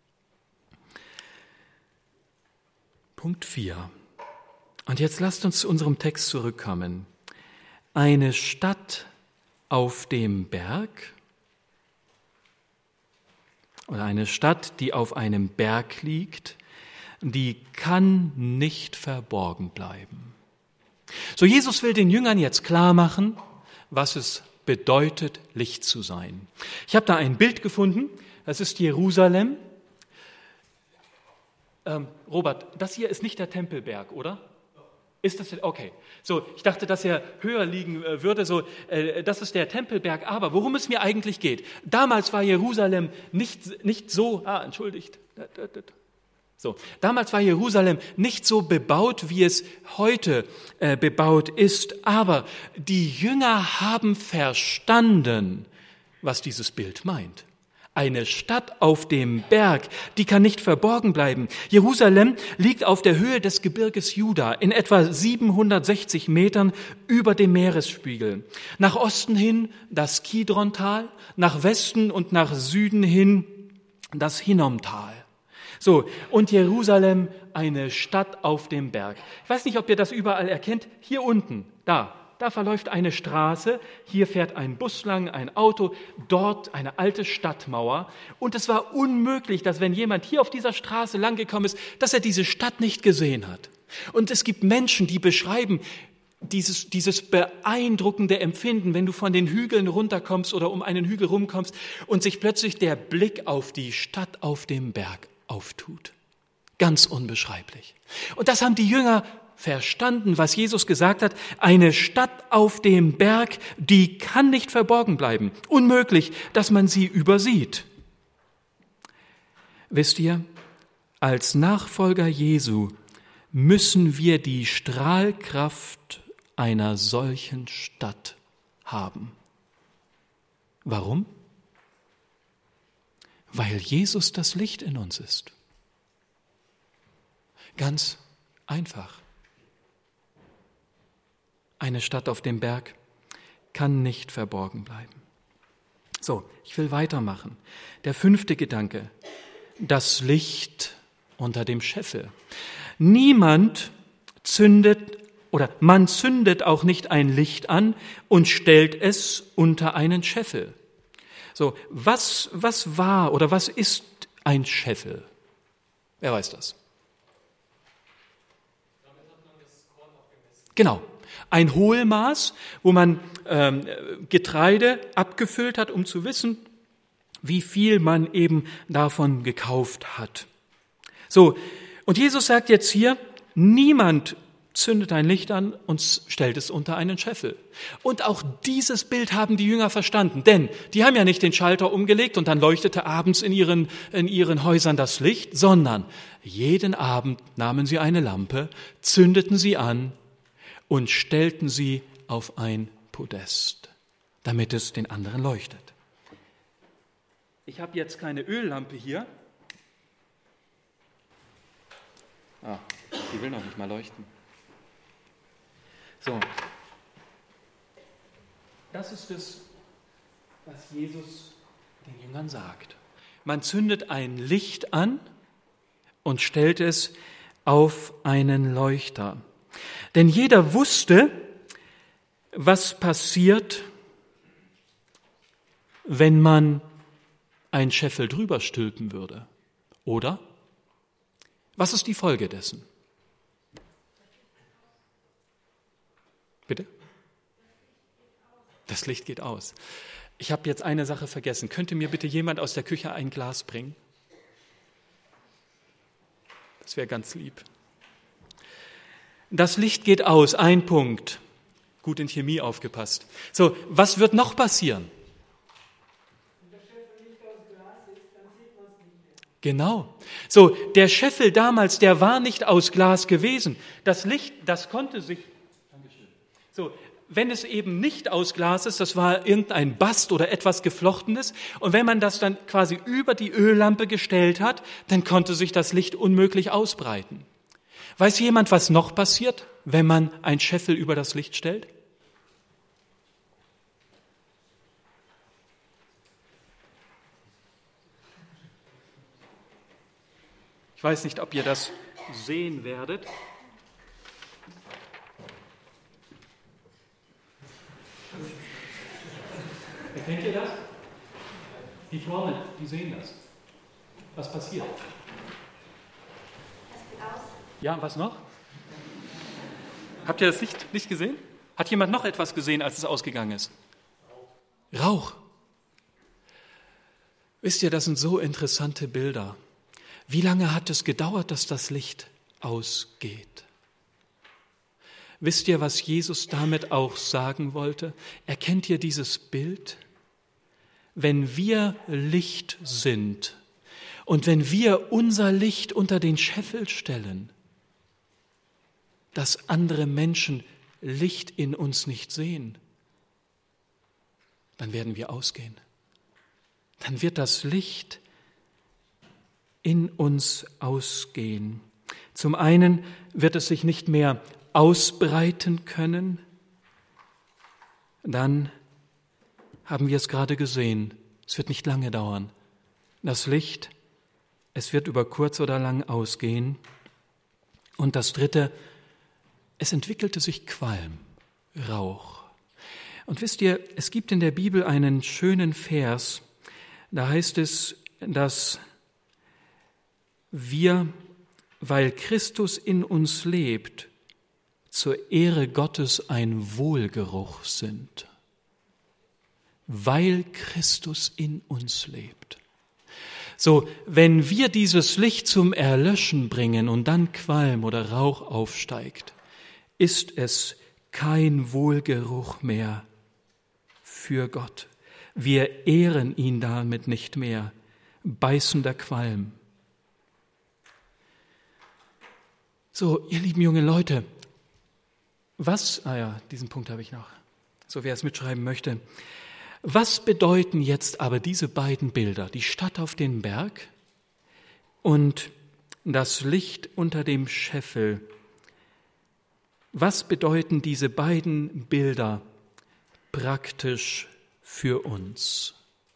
Punkt 4. Und jetzt lasst uns zu unserem Text zurückkommen. Eine Stadt auf dem Berg oder eine Stadt, die auf einem Berg liegt, die kann nicht verborgen bleiben. So, Jesus will den Jüngern jetzt klar machen, was es bedeutet, Licht zu sein. Ich habe da ein Bild gefunden, das ist Jerusalem. Robert, das hier ist nicht der Tempelberg, oder? Ist das, okay. So, ich dachte, dass er höher liegen würde, so, das ist der Tempelberg, aber worum es mir eigentlich geht. Damals war Jerusalem nicht so, entschuldigt, so, damals war Jerusalem nicht so bebaut, wie es heute bebaut ist, aber die Jünger haben verstanden, was dieses Bild meint. Eine Stadt auf dem Berg, die kann nicht verborgen bleiben. Jerusalem liegt auf der Höhe des Gebirges Juda, in etwa 760 Metern über dem Meeresspiegel. Nach Osten hin das Kidrontal, nach Westen und nach Süden hin das Hinnomtal. So, und Jerusalem, eine Stadt auf dem Berg. Ich weiß nicht, ob ihr das überall erkennt. Hier unten, da verläuft eine Straße, hier fährt ein Bus lang, ein Auto, dort eine alte Stadtmauer. Und es war unmöglich, dass wenn jemand hier auf dieser Straße lang gekommen ist, dass er diese Stadt nicht gesehen hat. Und es gibt Menschen, die beschreiben dieses beeindruckende Empfinden, wenn du von den Hügeln runterkommst oder um einen Hügel rumkommst und sich plötzlich der Blick auf die Stadt auf dem Berg auftut. Ganz unbeschreiblich. Und das haben die Jünger verstanden, was Jesus gesagt hat. Eine Stadt auf dem Berg, die kann nicht verborgen bleiben. Unmöglich, dass man sie übersieht. Wisst ihr, als Nachfolger Jesu müssen wir die Strahlkraft einer solchen Stadt haben. Warum? Weil Jesus das Licht in uns ist. Ganz einfach. Eine Stadt auf dem Berg kann nicht verborgen bleiben. So, ich will weitermachen. Der 5. Gedanke. Das Licht unter dem Scheffel. Niemand zündet oder man zündet auch nicht ein Licht an und stellt es unter einen Scheffel. So, was war oder was ist ein Scheffel? Wer weiß das? Genau, ein Hohlmaß, wo man Getreide abgefüllt hat, um zu wissen, wie viel man eben davon gekauft hat. So, und Jesus sagt jetzt hier, niemand zündet ein Licht an und stellt es unter einen Scheffel. Und auch dieses Bild haben die Jünger verstanden, denn die haben ja nicht den Schalter umgelegt und dann leuchtete abends in ihren Häusern das Licht, sondern jeden Abend nahmen sie eine Lampe, zündeten sie an und stellten sie auf ein Podest, damit es den anderen leuchtet. Ich habe jetzt keine Öllampe hier. Die will noch nicht mal leuchten. So, das ist es, was Jesus den Jüngern sagt. Man zündet ein Licht an und stellt es auf einen Leuchter. Denn jeder wusste, Was passiert, wenn man einen Scheffel drüber stülpen würde? Oder? Was ist die Folge dessen? Bitte? Das Licht geht aus. Ich habe jetzt eine Sache vergessen. Könnte mir bitte jemand aus der Küche ein Glas bringen? Das wäre ganz lieb. Das Licht geht aus, ein Punkt. Gut in Chemie aufgepasst. So, was wird noch passieren? Wenn der Scheffel nicht aus Glas ist, dann sieht man es nicht mehr. Genau. So, der Scheffel damals, der war nicht aus Glas gewesen. Das Licht, das konnte sich... Dankeschön. So, wenn es eben nicht aus Glas ist, das war irgendein Bast oder etwas Geflochtenes, und wenn man das dann quasi über die Öllampe gestellt hat, dann konnte sich das Licht unmöglich ausbreiten. Weiß jemand, was noch passiert, wenn man ein Scheffel über das Licht stellt? Ich weiß nicht, ob ihr das sehen werdet. Erkennt ihr das? Die Formel, die sehen das. Was passiert? Das geht aus. Ja, was noch? Habt ihr das nicht gesehen? Hat jemand noch etwas gesehen, als es ausgegangen ist? Rauch. Wisst ihr, das sind so interessante Bilder. Wie lange hat es gedauert, dass das Licht ausgeht? Wisst ihr, was Jesus damit auch sagen wollte? Erkennt ihr dieses Bild? Wenn wir Licht sind und wenn wir unser Licht unter den Scheffel stellen, dass andere Menschen Licht in uns nicht sehen, dann werden wir ausgehen. Dann wird das Licht in uns ausgehen. Zum einen wird es sich nicht mehr ausbreiten können. Dann haben wir es gerade gesehen. Es wird nicht lange dauern. Das Licht, es wird über kurz oder lang ausgehen. Und das Dritte, es entwickelte sich Qualm, Rauch. Und wisst ihr, es gibt in der Bibel einen schönen Vers, da heißt es, dass wir, weil Christus in uns lebt, zur Ehre Gottes ein Wohlgeruch sind. Weil Christus in uns lebt. So, wenn wir dieses Licht zum Erlöschen bringen und dann Qualm oder Rauch aufsteigt, ist es kein Wohlgeruch mehr für Gott. Wir ehren ihn damit nicht mehr. Beißender Qualm. So, ihr lieben jungen Leute, diesen Punkt habe ich noch, so wer es mitschreiben möchte. Was bedeuten jetzt aber diese beiden Bilder, die Stadt auf dem Berg und das Licht unter dem Scheffel? Was bedeuten diese beiden Bilder praktisch für uns?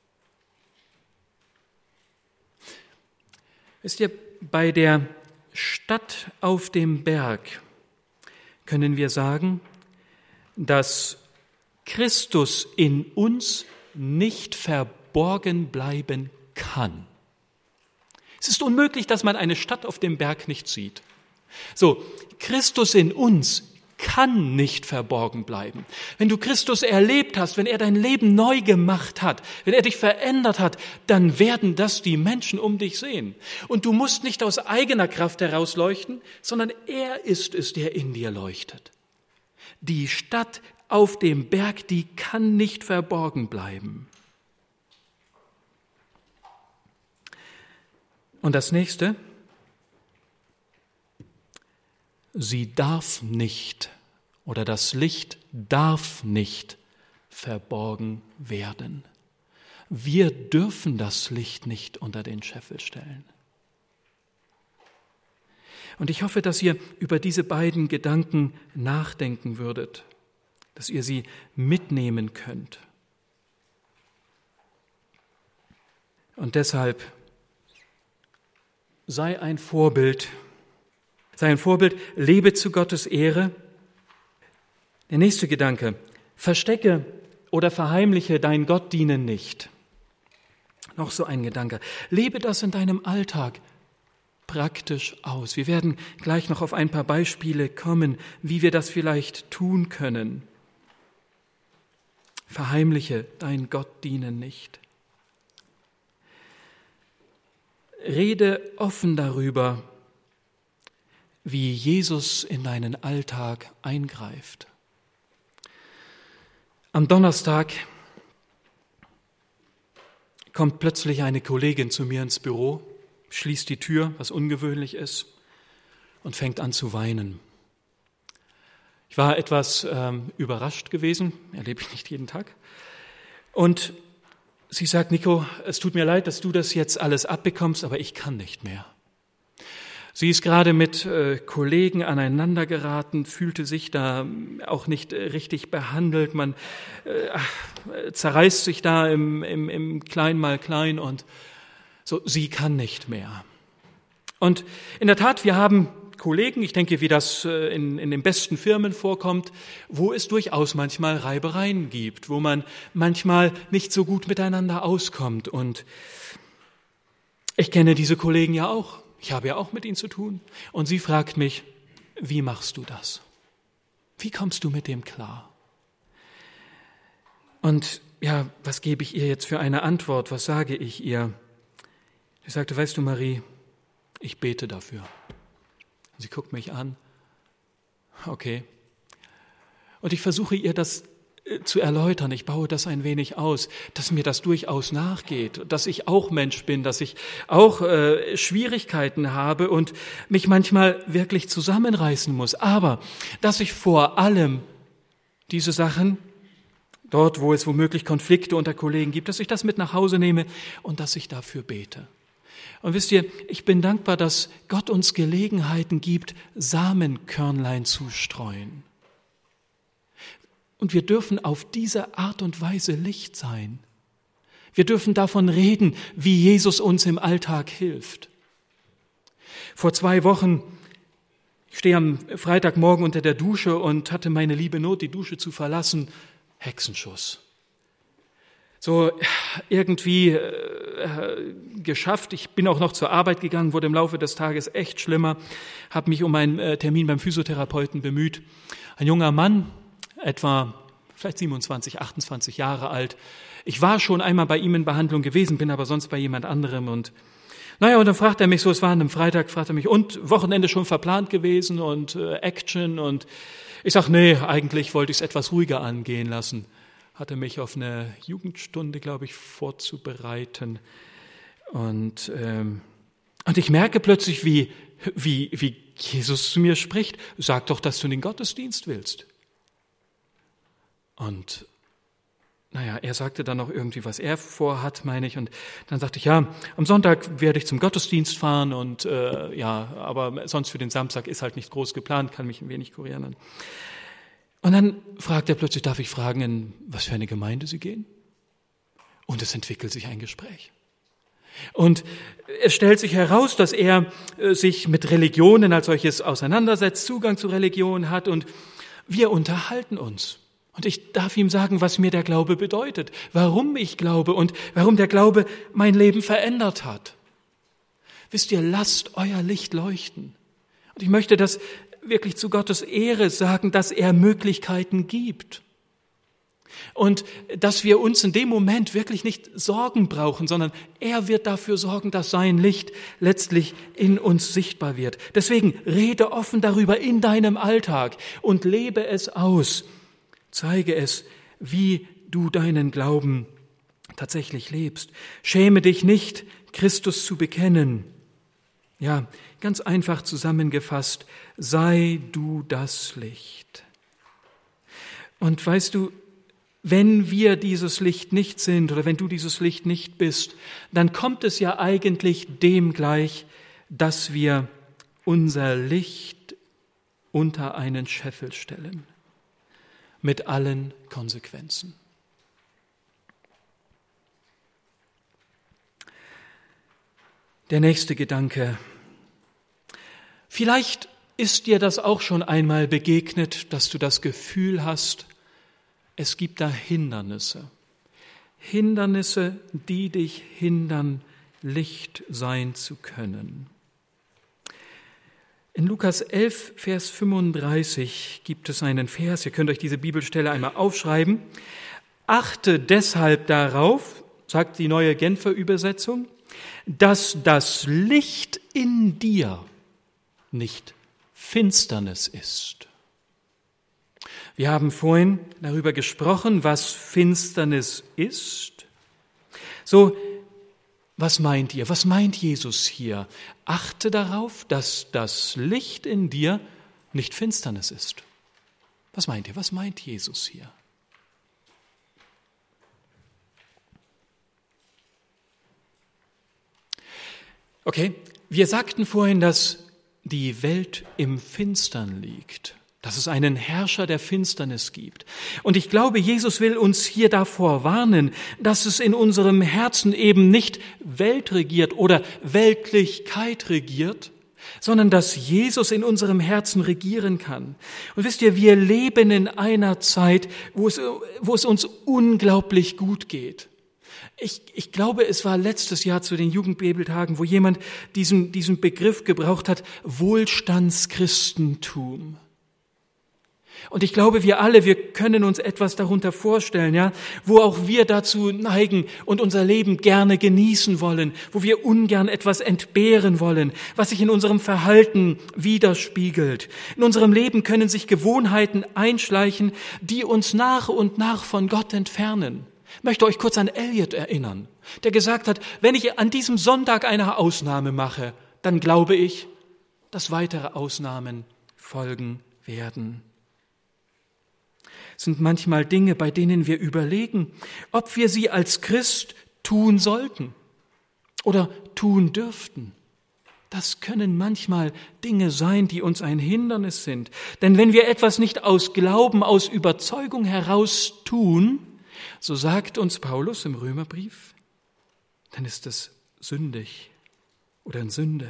Wisst ihr, bei der Stadt auf dem Berg können wir sagen, dass Christus in uns nicht verborgen bleiben kann. Es ist unmöglich, dass man eine Stadt auf dem Berg nicht sieht. So, Christus in uns kann nicht verborgen bleiben. Wenn du Christus erlebt hast, wenn er dein Leben neu gemacht hat, wenn er dich verändert hat, dann werden das die Menschen um dich sehen. Und du musst nicht aus eigener Kraft heraus leuchten, sondern er ist es, der in dir leuchtet. Die Stadt auf dem Berg, die kann nicht verborgen bleiben. Und das nächste: Sie darf nicht, oder das Licht darf nicht verborgen werden. Wir dürfen das Licht nicht unter den Scheffel stellen. Und ich hoffe, dass ihr über diese beiden Gedanken nachdenken würdet, dass ihr sie mitnehmen könnt. Und deshalb sei ein Vorbild, lebe zu Gottes Ehre. Der nächste Gedanke: Verstecke oder verheimliche dein Gottdienen nicht. Noch so ein Gedanke. Lebe das in deinem Alltag praktisch aus. Wir werden gleich noch auf ein paar Beispiele kommen, wie wir das vielleicht tun können. Verheimliche dein Gottdienen nicht. Rede offen darüber, wie Jesus in deinen Alltag eingreift. Am Donnerstag kommt plötzlich eine Kollegin zu mir ins Büro, schließt die Tür, was ungewöhnlich ist, und fängt an zu weinen. Ich war etwas überrascht gewesen, erlebe ich nicht jeden Tag. Und sie sagt, Nico, es tut mir leid, dass du das jetzt alles abbekommst, aber ich kann nicht mehr. Sie ist gerade mit Kollegen aneinander geraten, fühlte sich da auch nicht richtig behandelt. Man zerreißt sich da im Klein mal klein und so, sie kann nicht mehr. Und in der Tat, wir haben Kollegen, ich denke, wie das in den besten Firmen vorkommt, wo es durchaus manchmal Reibereien gibt, wo man manchmal nicht so gut miteinander auskommt. Und ich kenne diese Kollegen ja auch. Ich habe ja auch mit ihnen zu tun. Und sie fragt mich, wie machst du das? Wie kommst du mit dem klar? Und ja, was gebe ich ihr jetzt für eine Antwort? Was sage ich ihr? Sie sagte, weißt du, Marie, ich bete dafür. Und sie guckt mich an. Okay. Und ich versuche ihr das zu erläutern. Ich baue das ein wenig aus, dass mir das durchaus nachgeht, dass ich auch Mensch bin, dass ich auch Schwierigkeiten habe und mich manchmal wirklich zusammenreißen muss. Aber dass ich vor allem diese Sachen, dort wo es womöglich Konflikte unter Kollegen gibt, dass ich das mit nach Hause nehme und dass ich dafür bete. Und wisst ihr, ich bin dankbar, dass Gott uns Gelegenheiten gibt, Samenkörnlein zu streuen. Und wir dürfen auf diese Art und Weise Licht sein. Wir dürfen davon reden, wie Jesus uns im Alltag hilft. Vor 2 Wochen, ich stehe am Freitagmorgen unter der Dusche und hatte meine liebe Not, die Dusche zu verlassen, Hexenschuss. So irgendwie geschafft. Ich bin auch noch zur Arbeit gegangen, wurde im Laufe des Tages echt schlimmer, habe mich um einen Termin beim Physiotherapeuten bemüht. Ein junger Mann, etwa vielleicht 27, 28 Jahre alt. Ich war schon einmal bei ihm in Behandlung gewesen, bin aber sonst bei jemand anderem. Und dann fragt er mich so, es war an einem Freitag, fragt er mich, und Wochenende schon verplant gewesen und Action? Und ich sag, nee, eigentlich wollte ich es etwas ruhiger angehen lassen. Hatte mich auf eine Jugendstunde, glaube ich, vorzubereiten. Und ich merke plötzlich, wie Jesus zu mir spricht. Sag doch, dass du in den Gottesdienst willst. Und er sagte dann noch irgendwie, was er vorhat, meine ich. Und dann sagte ich, ja, am Sonntag werde ich zum Gottesdienst fahren und aber sonst für den Samstag ist halt nicht groß geplant, kann mich ein wenig kurieren. Und dann fragt er plötzlich, darf ich fragen, in was für eine Gemeinde Sie gehen? Und es entwickelt sich ein Gespräch. Und es stellt sich heraus, dass er sich mit Religionen als solches auseinandersetzt, Zugang zu Religion hat und wir unterhalten uns. Und ich darf ihm sagen, was mir der Glaube bedeutet, warum ich glaube und warum der Glaube mein Leben verändert hat. Wisst ihr, lasst euer Licht leuchten. Und ich möchte das wirklich zu Gottes Ehre sagen, dass er Möglichkeiten gibt. Und dass wir uns in dem Moment wirklich nicht Sorgen brauchen, sondern er wird dafür sorgen, dass sein Licht letztlich in uns sichtbar wird. Deswegen rede offen darüber in deinem Alltag und lebe es aus. Zeige es, wie du deinen Glauben tatsächlich lebst. Schäme dich nicht, Christus zu bekennen. Ja, ganz einfach zusammengefasst, sei du das Licht. Und weißt du, wenn wir dieses Licht nicht sind oder wenn du dieses Licht nicht bist, dann kommt es ja eigentlich dem gleich, dass wir unser Licht unter einen Scheffel stellen. Mit allen Konsequenzen. Der nächste Gedanke. Vielleicht ist dir das auch schon einmal begegnet, dass du das Gefühl hast, es gibt da Hindernisse. Hindernisse, die dich hindern, Licht sein zu können. In Lukas 11, Vers 35 gibt es einen Vers, ihr könnt euch diese Bibelstelle einmal aufschreiben. Achte deshalb darauf, sagt die neue Genfer Übersetzung, dass das Licht in dir nicht Finsternis ist. Wir haben vorhin darüber gesprochen, was Finsternis ist. So, was meint ihr? Was meint Jesus hier? Achte darauf, dass das Licht in dir nicht Finsternis ist. Was meint ihr? Was meint Jesus hier? Okay, wir sagten vorhin, dass die Welt im Finstern liegt, dass es einen Herrscher der Finsternis gibt. Und ich glaube, Jesus will uns hier davor warnen, dass es in unserem Herzen eben nicht Welt regiert oder Weltlichkeit regiert, sondern dass Jesus in unserem Herzen regieren kann. Und wisst ihr, wir leben in einer Zeit, wo es uns unglaublich gut geht. Ich glaube, es war letztes Jahr zu den Jugendbibeltagen, wo jemand diesen Begriff gebraucht hat, Wohlstandschristentum. Und ich glaube, wir können uns etwas darunter vorstellen, ja, wo auch wir dazu neigen und unser Leben gerne genießen wollen, wo wir ungern etwas entbehren wollen, was sich in unserem Verhalten widerspiegelt. In unserem Leben können sich Gewohnheiten einschleichen, die uns nach und nach von Gott entfernen. Ich möchte euch kurz an Eliot erinnern, der gesagt hat, wenn ich an diesem Sonntag eine Ausnahme mache, dann glaube ich, dass weitere Ausnahmen folgen werden. Es sind manchmal Dinge, bei denen wir überlegen, ob wir sie als Christ tun sollten oder tun dürften. Das können manchmal Dinge sein, die uns ein Hindernis sind. Denn wenn wir etwas nicht aus Glauben, aus Überzeugung heraus tun, so sagt uns Paulus im Römerbrief, dann ist es sündig oder in Sünde.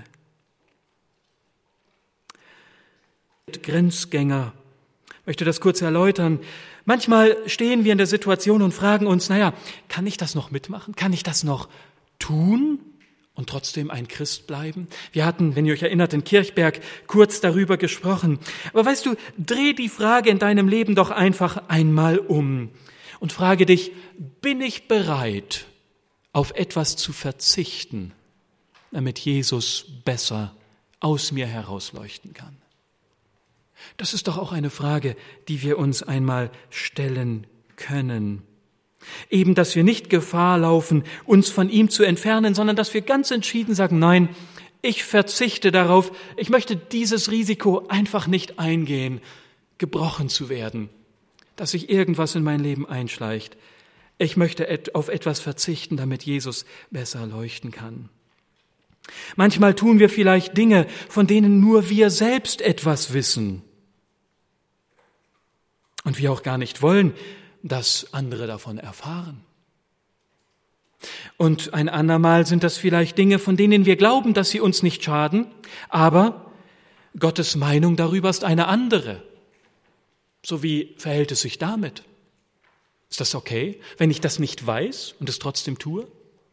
Grenzgänger, ich möchte das kurz erläutern. Manchmal stehen wir in der Situation und fragen uns, kann ich das noch mitmachen? Kann ich das noch tun und trotzdem ein Christ bleiben? Wir hatten, wenn ihr euch erinnert, in Kirchberg kurz darüber gesprochen. Aber weißt du, dreh die Frage in deinem Leben doch einfach einmal um. Und frage dich, bin ich bereit, auf etwas zu verzichten, damit Jesus besser aus mir herausleuchten kann? Das ist doch auch eine Frage, die wir uns einmal stellen können. Eben, dass wir nicht Gefahr laufen, uns von ihm zu entfernen, sondern dass wir ganz entschieden sagen, nein, ich verzichte darauf, ich möchte dieses Risiko einfach nicht eingehen, gebrochen zu werden, dass sich irgendwas in mein Leben einschleicht. Ich möchte auf etwas verzichten, damit Jesus besser leuchten kann. Manchmal tun wir vielleicht Dinge, von denen nur wir selbst etwas wissen und wir auch gar nicht wollen, dass andere davon erfahren. Und ein andermal sind das vielleicht Dinge, von denen wir glauben, dass sie uns nicht schaden, aber Gottes Meinung darüber ist eine andere. So wie verhält es sich damit? Ist das okay, wenn ich das nicht weiß und es trotzdem tue?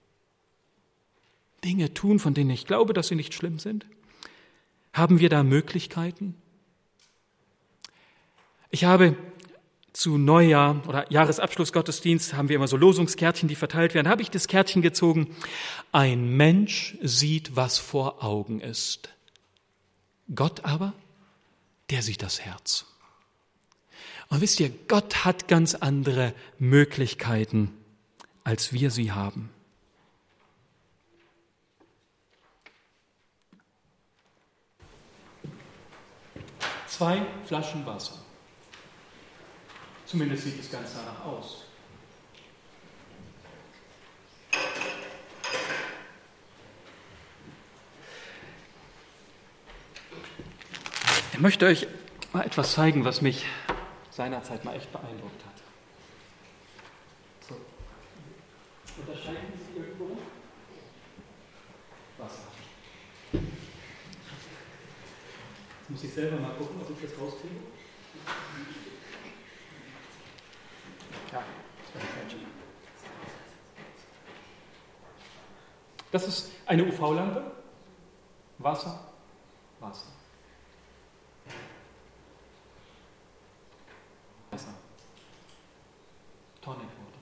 Dinge tun, von denen ich glaube, dass sie nicht schlimm sind? Haben wir da Möglichkeiten? Ich habe zu Neujahr oder Jahresabschlussgottesdienst haben wir immer so Losungskärtchen, die verteilt werden. Habe ich das Kärtchen gezogen. Ein Mensch sieht, was vor Augen ist. Gott aber, der sieht das Herz. Und wisst ihr, Gott hat ganz andere Möglichkeiten, als wir sie haben. Zwei Flaschen Wasser. Zumindest sieht es ganz danach aus. Ich möchte euch mal etwas zeigen, was mich seinerzeit mal echt beeindruckt hat. So. Unterscheiden Sie irgendwo? Wasser. Jetzt muss ich selber mal gucken, ob ich das rauskriege. Das ist eine UV-Lampe. Wasser. Wasser. Tonic Water.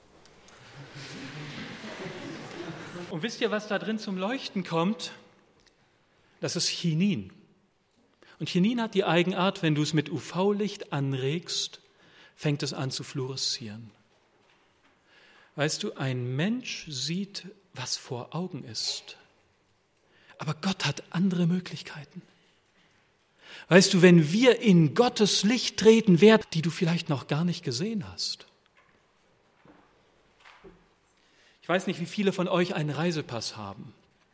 Und wisst ihr, was da drin zum Leuchten kommt? Das ist Chinin. Und Chinin hat die Eigenart, wenn du es mit UV-Licht anregst, fängt es an zu fluoreszieren. Weißt du, ein Mensch sieht, was vor Augen ist. Aber Gott hat andere Möglichkeiten. Weißt du, wenn wir in Gottes Licht treten werden, die du vielleicht noch gar nicht gesehen hast. Ich weiß nicht, wie viele von euch einen Reisepass haben.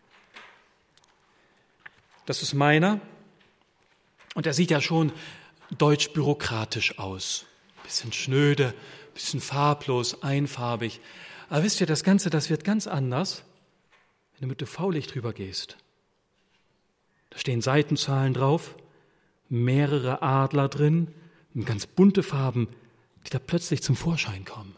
Das ist meiner. Und er sieht ja schon deutsch-bürokratisch aus. Bisschen schnöde, bisschen farblos, einfarbig. Aber wisst ihr, das Ganze, das wird ganz anders, wenn du mit UV-Licht drüber gehst. Da stehen Seitenzahlen drauf, mehrere Adler drin und ganz bunte Farben, die da plötzlich zum Vorschein kommen.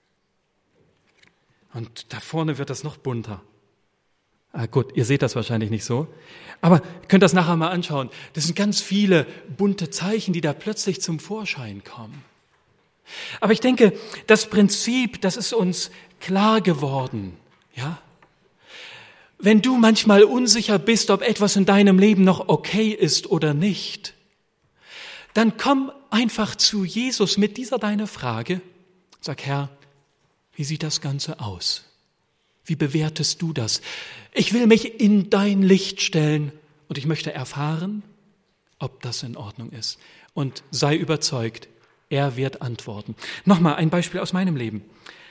Und da vorne wird das noch bunter. Gut, ihr seht das wahrscheinlich nicht so, aber ihr könnt das nachher mal anschauen. Das sind ganz viele bunte Zeichen, die da plötzlich zum Vorschein kommen. Aber ich denke, das Prinzip, das ist uns klar geworden, ja? Wenn du manchmal unsicher bist, ob etwas in deinem Leben noch okay ist oder nicht, dann komm einfach zu Jesus mit dieser deiner Frage. Sag, Herr, wie sieht das Ganze aus? Wie bewertest du das? Ich will mich in dein Licht stellen und ich möchte erfahren, ob das in Ordnung ist. Und sei überzeugt, er wird antworten. Nochmal ein Beispiel aus meinem Leben.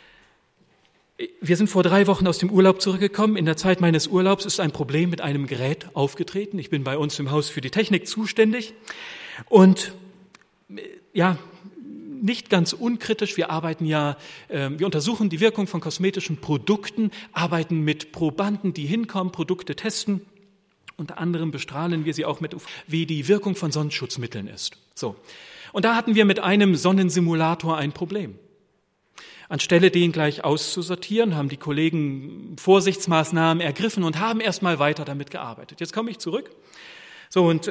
Wir sind vor 3 Wochen aus dem Urlaub zurückgekommen. In der Zeit meines Urlaubs ist ein Problem mit einem Gerät aufgetreten. Ich bin bei uns im Haus für die Technik zuständig. Und ja, nicht ganz unkritisch. Wir untersuchen die Wirkung von kosmetischen Produkten, arbeiten mit Probanden, die hinkommen, Produkte testen. Unter anderem bestrahlen wir sie auch mit, wie die Wirkung von Sonnenschutzmitteln ist. So. Und da hatten wir mit einem Sonnensimulator ein Problem. Anstelle den gleich auszusortieren, haben die Kollegen Vorsichtsmaßnahmen ergriffen und haben erstmal weiter damit gearbeitet. Jetzt komme ich zurück. So, und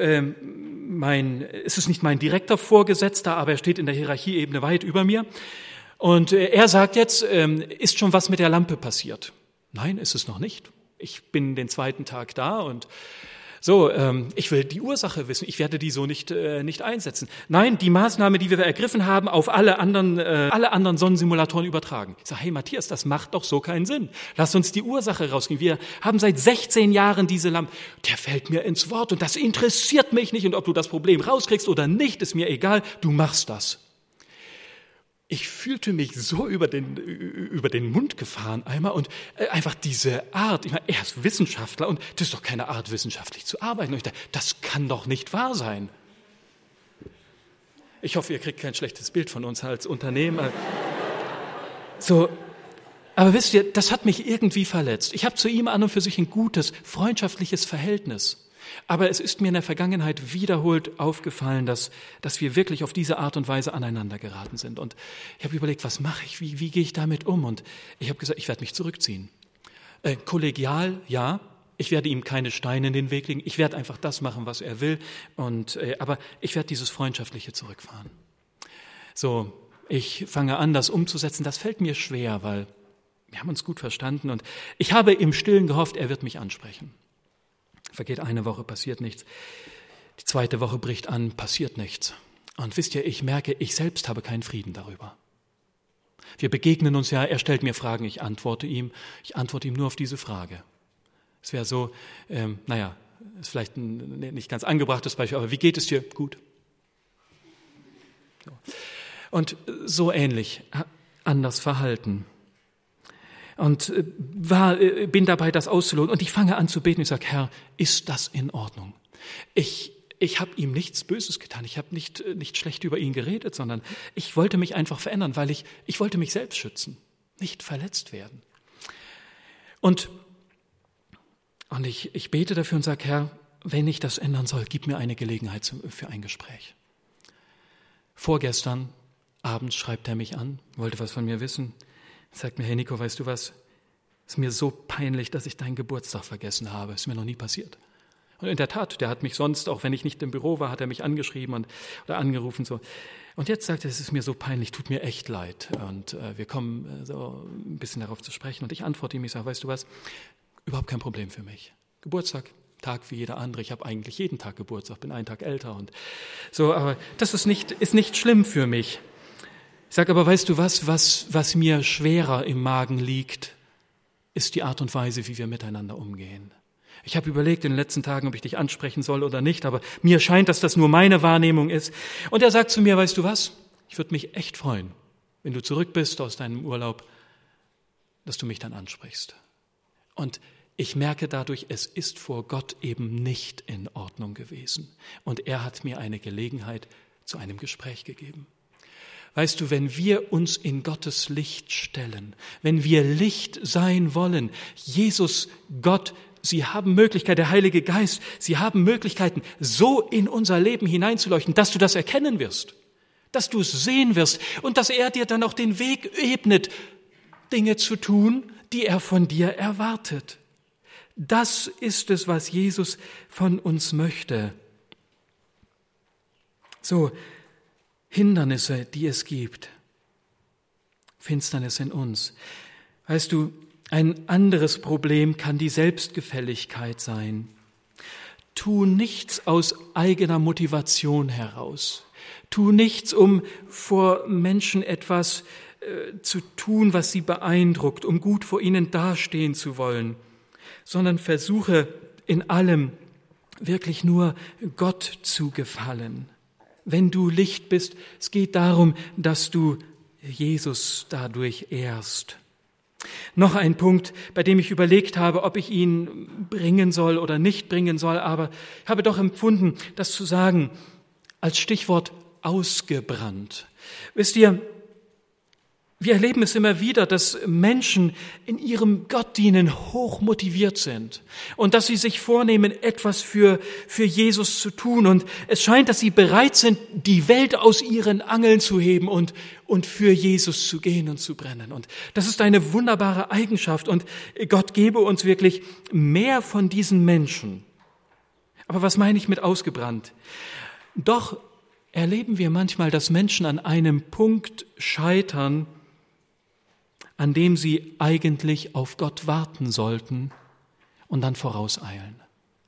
es ist nicht mein direkter Vorgesetzter, aber er steht in der Hierarchieebene weit über mir. Und er sagt jetzt, ist schon was mit der Lampe passiert? Nein, ist es noch nicht. Ich bin den 2. Tag da und so, ich will die Ursache wissen. Ich werde die so nicht einsetzen. Nein, die Maßnahme, die wir ergriffen haben, auf alle anderen Sonnensimulatoren übertragen. Ich sage, hey Matthias, das macht doch so keinen Sinn. Lass uns die Ursache rauskriegen. Wir haben seit 16 Jahren diese Lampe. Der fällt mir ins Wort und das interessiert mich nicht. Und ob du das Problem rauskriegst oder nicht, ist mir egal. Du machst das. Ich fühlte mich so über den Mund gefahren einmal und einfach diese Art, ich meine, er ist Wissenschaftler und das ist doch keine Art, wissenschaftlich zu arbeiten. Und ich dachte, das kann doch nicht wahr sein. Ich hoffe, ihr kriegt kein schlechtes Bild von uns als Unternehmen. So, aber wisst ihr, das hat mich irgendwie verletzt. Ich habe zu ihm an und für sich ein gutes, freundschaftliches Verhältnis. Aber es ist mir in der Vergangenheit wiederholt aufgefallen, dass wir wirklich auf diese Art und Weise aneinander geraten sind. Und ich habe überlegt, was mache ich, wie gehe ich damit um? Und ich habe gesagt, ich werde mich zurückziehen. Kollegial, ja, ich werde ihm keine Steine in den Weg legen. Ich werde einfach das machen, was er will. Aber ich werde dieses Freundschaftliche zurückfahren. So, ich fange an, das umzusetzen. Das fällt mir schwer, weil wir haben uns gut verstanden. Und ich habe im Stillen gehofft, er wird mich ansprechen. Vergeht eine Woche, passiert nichts. Die 2. Woche bricht an, passiert nichts. Und wisst ihr, ich merke, ich selbst habe keinen Frieden darüber. Wir begegnen uns ja, er stellt mir Fragen, ich antworte ihm nur auf diese Frage. Es wäre so, ist vielleicht ein nicht ganz angebrachtes Beispiel, aber wie geht es dir? Gut. So. Und so ähnlich, anders verhalten. Und bin dabei, das auszuloten. Und ich fange an zu beten. Ich sage, Herr, ist das in Ordnung? Ich habe ihm nichts Böses getan. Ich habe nicht schlecht über ihn geredet, sondern ich wollte mich einfach verändern, weil ich wollte mich selbst schützen, nicht verletzt werden. Und ich bete dafür und sage, Herr, wenn ich das ändern soll, gib mir eine Gelegenheit für ein Gespräch. Vorgestern Abends schreibt er mich an, wollte was von mir wissen. Sagt mir, hey Nico, weißt du was? Es ist mir so peinlich, dass ich deinen Geburtstag vergessen habe. Ist mir noch nie passiert. Und in der Tat, der hat mich sonst, auch wenn ich nicht im Büro war, hat er mich angeschrieben oder angerufen. So. Und jetzt sagt er, es ist mir so peinlich, tut mir echt leid. Und wir kommen so ein bisschen darauf zu sprechen. Und ich antworte ihm, ich sage, weißt du was, überhaupt kein Problem für mich. Geburtstag, Tag wie jeder andere. Ich habe eigentlich jeden Tag Geburtstag, bin einen Tag älter. Und so, aber das ist nicht schlimm für mich. Ich sage aber, weißt du was mir schwerer im Magen liegt, ist die Art und Weise, wie wir miteinander umgehen. Ich habe überlegt in den letzten Tagen, ob ich dich ansprechen soll oder nicht, aber mir scheint, dass das nur meine Wahrnehmung ist. Und er sagt zu mir, weißt du was, ich würde mich echt freuen, wenn du zurück bist aus deinem Urlaub, dass du mich dann ansprichst. Und ich merke dadurch, es ist vor Gott eben nicht in Ordnung gewesen. Und er hat mir eine Gelegenheit zu einem Gespräch gegeben. Weißt du, wenn wir uns in Gottes Licht stellen, wenn wir Licht sein wollen, Jesus, Gott, Sie haben Möglichkeit, der Heilige Geist, Sie haben Möglichkeiten, so in unser Leben hineinzuleuchten, dass du das erkennen wirst, dass du es sehen wirst und dass er dir dann auch den Weg ebnet, Dinge zu tun, die er von dir erwartet. Das ist es, was Jesus von uns möchte. So, Hindernisse, die es gibt, Finsternis in uns. Weißt du, ein anderes Problem kann die Selbstgefälligkeit sein. Tu nichts aus eigener Motivation heraus. Tu nichts, um vor Menschen etwas zu tun, was sie beeindruckt, um gut vor ihnen dastehen zu wollen, sondern versuche in allem wirklich nur Gott zu gefallen. Wenn du Licht bist, es geht darum, dass du Jesus dadurch ehrst. Noch ein Punkt, bei dem ich überlegt habe, ob ich ihn bringen soll oder nicht bringen soll, aber ich habe doch empfunden, das zu sagen, als Stichwort ausgebrannt. Wisst ihr, wir erleben es immer wieder, dass Menschen in ihrem Gottdienen hoch motiviert sind und dass sie sich vornehmen, etwas für Jesus zu tun. Und es scheint, dass sie bereit sind, die Welt aus ihren Angeln zu heben und für Jesus zu gehen und zu brennen. Und das ist eine wunderbare Eigenschaft. Und Gott gebe uns wirklich mehr von diesen Menschen. Aber was meine ich mit ausgebrannt? Doch erleben wir manchmal, dass Menschen an einem Punkt scheitern, an dem sie eigentlich auf Gott warten sollten und dann vorauseilen.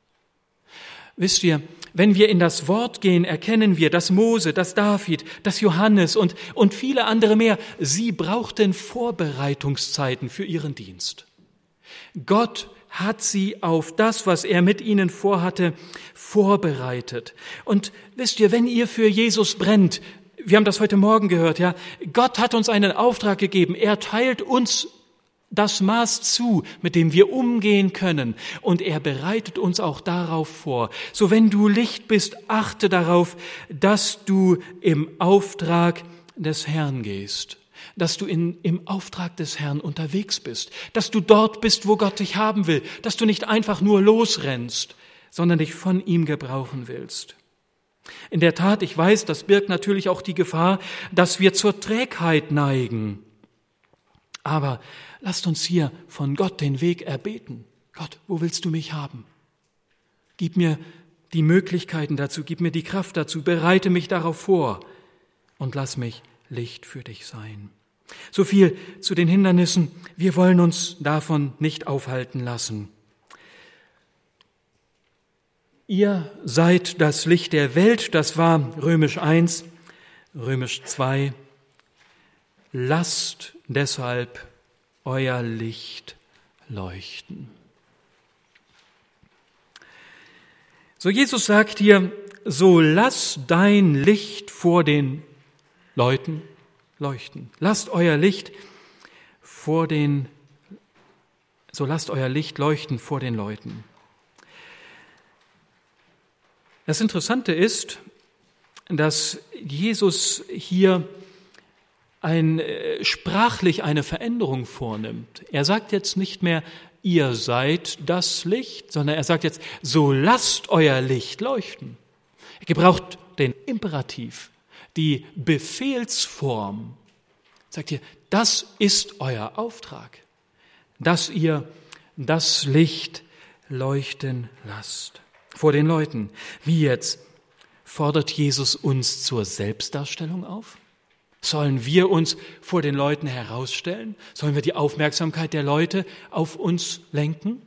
Wisst ihr, wenn wir in das Wort gehen, erkennen wir, dass Mose, dass David, dass Johannes und viele andere mehr, sie brauchten Vorbereitungszeiten für ihren Dienst. Gott hat sie auf das, was er mit ihnen vorhatte, vorbereitet. Und wisst ihr, wenn ihr für Jesus brennt, wir haben das heute Morgen gehört, ja. Gott hat uns einen Auftrag gegeben. Er teilt uns das Maß zu, mit dem wir umgehen können. Und er bereitet uns auch darauf vor. So, wenn du Licht bist, achte darauf, dass du im Auftrag des Herrn gehst. Dass du im Auftrag des Herrn unterwegs bist. Dass du dort bist, wo Gott dich haben will. Dass du nicht einfach nur losrennst, sondern dich von ihm gebrauchen willst. In der Tat, ich weiß, das birgt natürlich auch die Gefahr, dass wir zur Trägheit neigen. Aber lasst uns hier von Gott den Weg erbeten. Gott, wo willst du mich haben? Gib mir die Möglichkeiten dazu, gib mir die Kraft dazu, bereite mich darauf vor und lass mich Licht für dich sein. So viel zu den Hindernissen. Wir wollen uns davon nicht aufhalten lassen. Ihr seid das Licht der Welt, das war Römisch 1, Römisch 2. Lasst deshalb euer Licht leuchten. So, Jesus sagt hier, so lass dein Licht vor den Leuten leuchten. Lasst euer Licht leuchten vor den Leuten. Das Interessante ist, dass Jesus hier sprachlich eine Veränderung vornimmt. Er sagt jetzt nicht mehr, ihr seid das Licht, sondern er sagt jetzt, so lasst euer Licht leuchten. Er gebraucht den Imperativ. die Befehlsform, sagt hier, das ist euer Auftrag, dass ihr das Licht leuchten lasst vor den Leuten. Wie jetzt? Fordert Jesus uns zur Selbstdarstellung auf? Sollen wir uns vor den Leuten herausstellen? Sollen wir die Aufmerksamkeit der Leute auf uns lenken?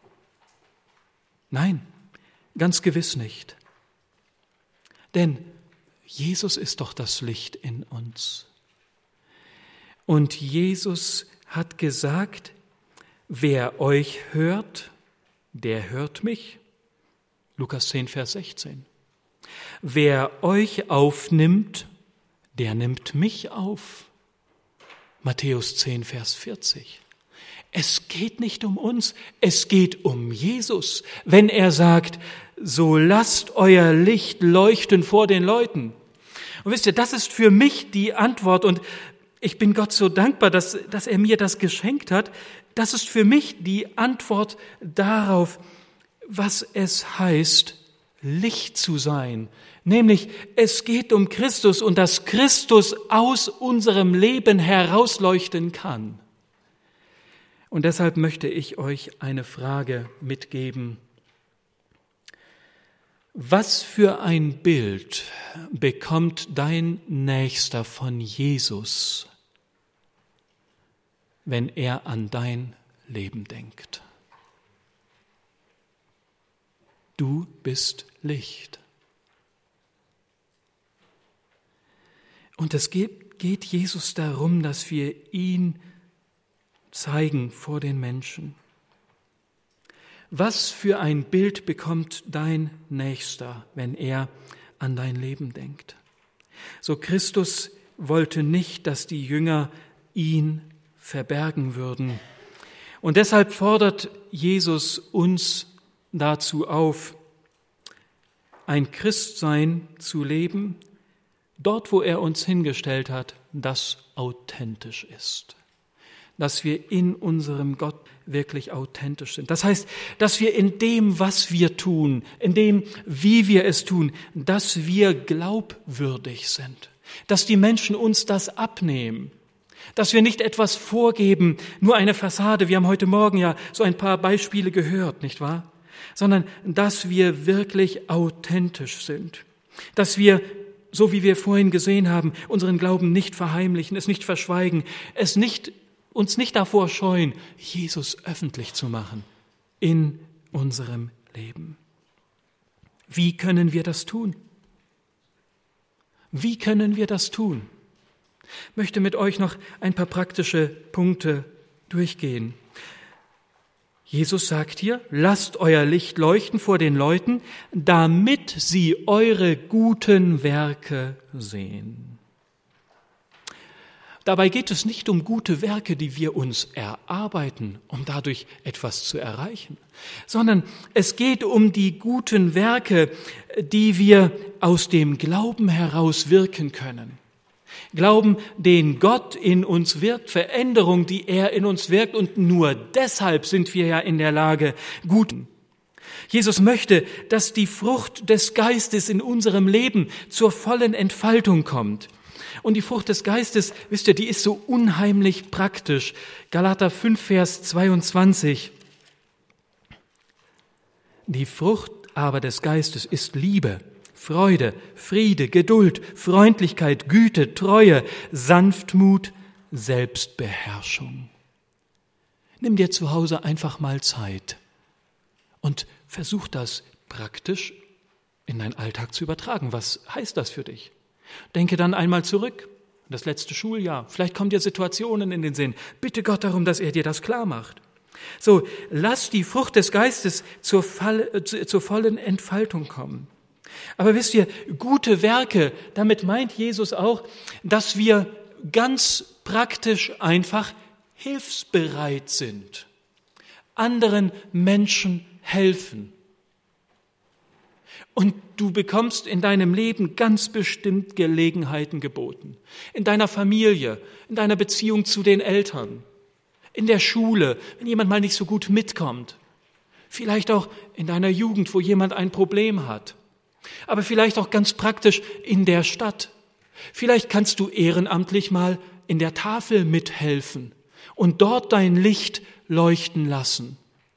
Nein, ganz gewiss nicht. Denn Jesus ist doch das Licht in uns. Und Jesus hat gesagt, wer euch hört, der hört mich. Lukas 10, Vers 16. Wer euch aufnimmt, der nimmt mich auf. Matthäus 10, Vers 40. Es geht nicht um uns, es geht um Jesus, wenn er sagt, so lasst euer Licht leuchten vor den Leuten. Und wisst ihr, das ist für mich die Antwort und ich bin Gott so dankbar, dass er mir das geschenkt hat. Das ist für mich die Antwort darauf, was es heißt, Licht zu sein. Nämlich, es geht um Christus und dass Christus aus unserem Leben herausleuchten kann. Und deshalb möchte ich euch eine Frage mitgeben. Was für ein Bild bekommt dein Nächster von Jesus, wenn er an dein Leben denkt? Du bist Licht. Und es geht Jesus darum, dass wir ihn zeigen vor den Menschen. Was für ein Bild bekommt dein Nächster, wenn er an dein Leben denkt? So Christus wollte nicht, dass die Jünger ihn verbergen würden. Und deshalb fordert Jesus uns dazu auf, ein Christsein zu leben, dort, wo er uns hingestellt hat, das authentisch ist. Dass wir in unserem Gott wirklich authentisch sind. Das heißt, dass wir in dem, was wir tun, in dem, wie wir es tun, dass wir glaubwürdig sind. Dass die Menschen uns das abnehmen. Dass wir nicht etwas vorgeben, nur eine Fassade. Wir haben heute Morgen ja so ein paar Beispiele gehört, nicht wahr? Sondern, dass wir wirklich authentisch sind. Dass wir, so wie wir vorhin gesehen haben, unseren Glauben nicht verheimlichen, es nicht verschweigen, uns nicht davor scheuen, Jesus öffentlich zu machen in unserem Leben. Wie können wir das tun? Wie können wir das tun? Ich möchte mit euch noch ein paar praktische Punkte durchgehen. Jesus sagt hier, lasst euer Licht leuchten vor den Leuten, damit sie eure guten Werke sehen. Dabei geht es nicht um gute Werke, die wir uns erarbeiten, um dadurch etwas zu erreichen, sondern es geht um die guten Werke, die wir aus dem Glauben heraus wirken können. Glauben, den Gott in uns wirkt, Veränderung, die er in uns wirkt, und nur deshalb sind wir ja in der Lage, gut. Jesus möchte, dass die Frucht des Geistes in unserem Leben zur vollen Entfaltung kommt. Und die Frucht des Geistes, wisst ihr, die ist so unheimlich praktisch. Galater 5, Vers 22. Die Frucht aber des Geistes ist Liebe, Freude, Friede, Geduld, Freundlichkeit, Güte, Treue, Sanftmut, Selbstbeherrschung. Nimm dir zu Hause einfach mal Zeit und versuch das praktisch in deinen Alltag zu übertragen. Was heißt das für dich? Denke dann einmal zurück, das letzte Schuljahr. Vielleicht kommen dir Situationen in den Sinn. Bitte Gott darum, dass er dir das klar macht. So, lass die Frucht des Geistes zur vollen Entfaltung kommen. Aber wisst ihr, gute Werke, damit meint Jesus auch, dass wir ganz praktisch einfach hilfsbereit sind, anderen Menschen helfen. Und du bekommst in deinem Leben ganz bestimmt Gelegenheiten geboten. In deiner Familie, in deiner Beziehung zu den Eltern, in der Schule, wenn jemand mal nicht so gut mitkommt. Vielleicht auch in deiner Jugend, wo jemand ein Problem hat. Aber vielleicht auch ganz praktisch in der Stadt, Vielleicht kannst du ehrenamtlich mal in der Tafel mithelfen und dort dein Licht leuchten lassen.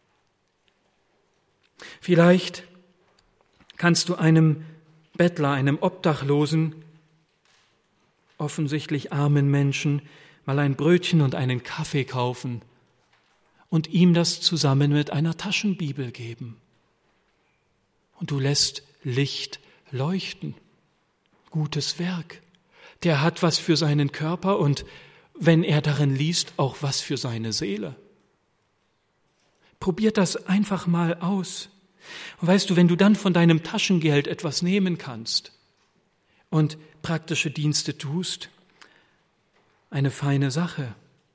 Vielleicht kannst du einem Bettler, einem Obdachlosen, offensichtlich armen Menschen, mal ein Brötchen und einen Kaffee kaufen und ihm das zusammen mit einer Taschenbibel geben. Und du lässt Licht leuchten. Gutes Werk. Der hat was für seinen Körper und wenn er darin liest, auch was für seine Seele. Probiert das einfach mal aus. Und weißt du, wenn du dann von deinem Taschengeld etwas nehmen kannst und praktische Dienste tust, eine feine Sache.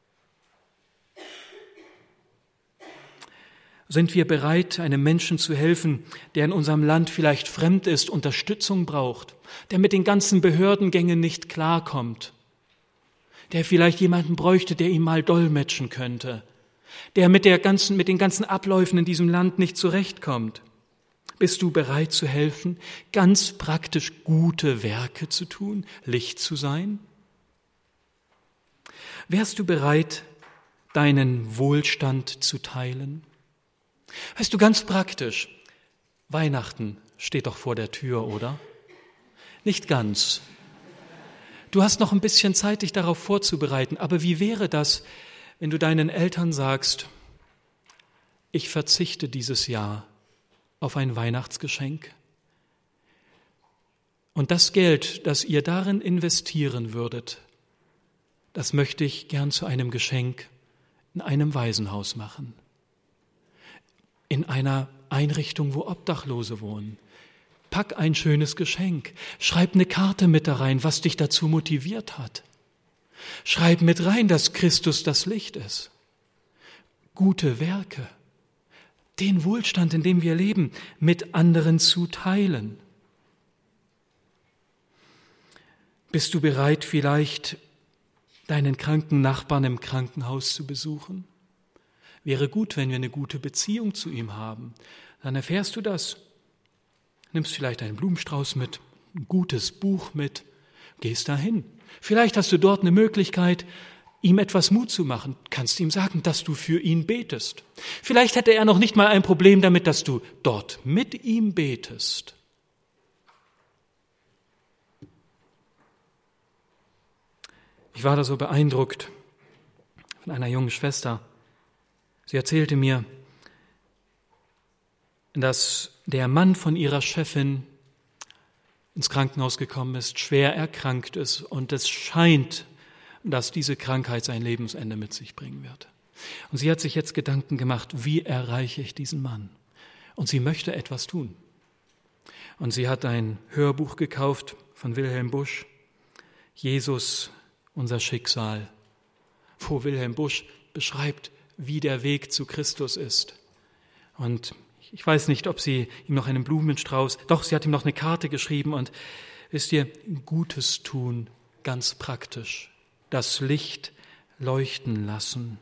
Sind wir bereit, einem Menschen zu helfen, der in unserem Land vielleicht fremd ist, Unterstützung braucht, der mit den ganzen Behördengängen nicht klarkommt, der vielleicht jemanden bräuchte, der ihm mal dolmetschen könnte, der mit den ganzen Abläufen in diesem Land nicht zurechtkommt? Bist du bereit zu helfen, ganz praktisch gute Werke zu tun, Licht zu sein? Wärst du bereit, deinen Wohlstand zu teilen? Weißt du, ganz praktisch, Weihnachten steht doch vor der Tür, oder? Nicht ganz. Du hast noch ein bisschen Zeit, dich darauf vorzubereiten, aber wie wäre das, wenn du deinen Eltern sagst, ich verzichte dieses Jahr auf ein Weihnachtsgeschenk und das Geld, das ihr darin investieren würdet, das möchte ich gern zu einem Geschenk in einem Waisenhaus machen, in einer Einrichtung, wo Obdachlose wohnen. Pack ein schönes Geschenk, schreib eine Karte mit da rein, was dich dazu motiviert hat. Schreib mit rein, dass Christus das Licht ist. Gute Werke, den Wohlstand, in dem wir leben, mit anderen zu teilen. Bist du bereit, vielleicht deinen kranken Nachbarn im Krankenhaus zu besuchen? Wäre gut, wenn wir eine gute Beziehung zu ihm haben. Dann erfährst du das. Nimmst vielleicht einen Blumenstrauß mit, ein gutes Buch mit, gehst dahin. Vielleicht hast du dort eine Möglichkeit, ihm etwas Mut zu machen. Kannst ihm sagen, dass du für ihn betest. Vielleicht hätte er noch nicht mal ein Problem damit, dass du dort mit ihm betest. Ich war da so beeindruckt von einer jungen Schwester. Sie erzählte mir, dass der Mann von ihrer Chefin ins Krankenhaus gekommen ist, schwer erkrankt ist und es scheint, dass diese Krankheit sein Lebensende mit sich bringen wird. Und sie hat sich jetzt Gedanken gemacht, wie erreiche ich diesen Mann? Und sie möchte etwas tun. Und sie hat ein Hörbuch gekauft von Wilhelm Busch, Jesus, unser Schicksal, wo Wilhelm Busch beschreibt, wie der Weg zu Christus ist. Und ich weiß nicht, ob sie ihm noch einen Blumenstrauß, doch, sie hat ihm noch eine Karte geschrieben und wisst ihr, Gutes tun, ganz praktisch, das Licht leuchten lassen.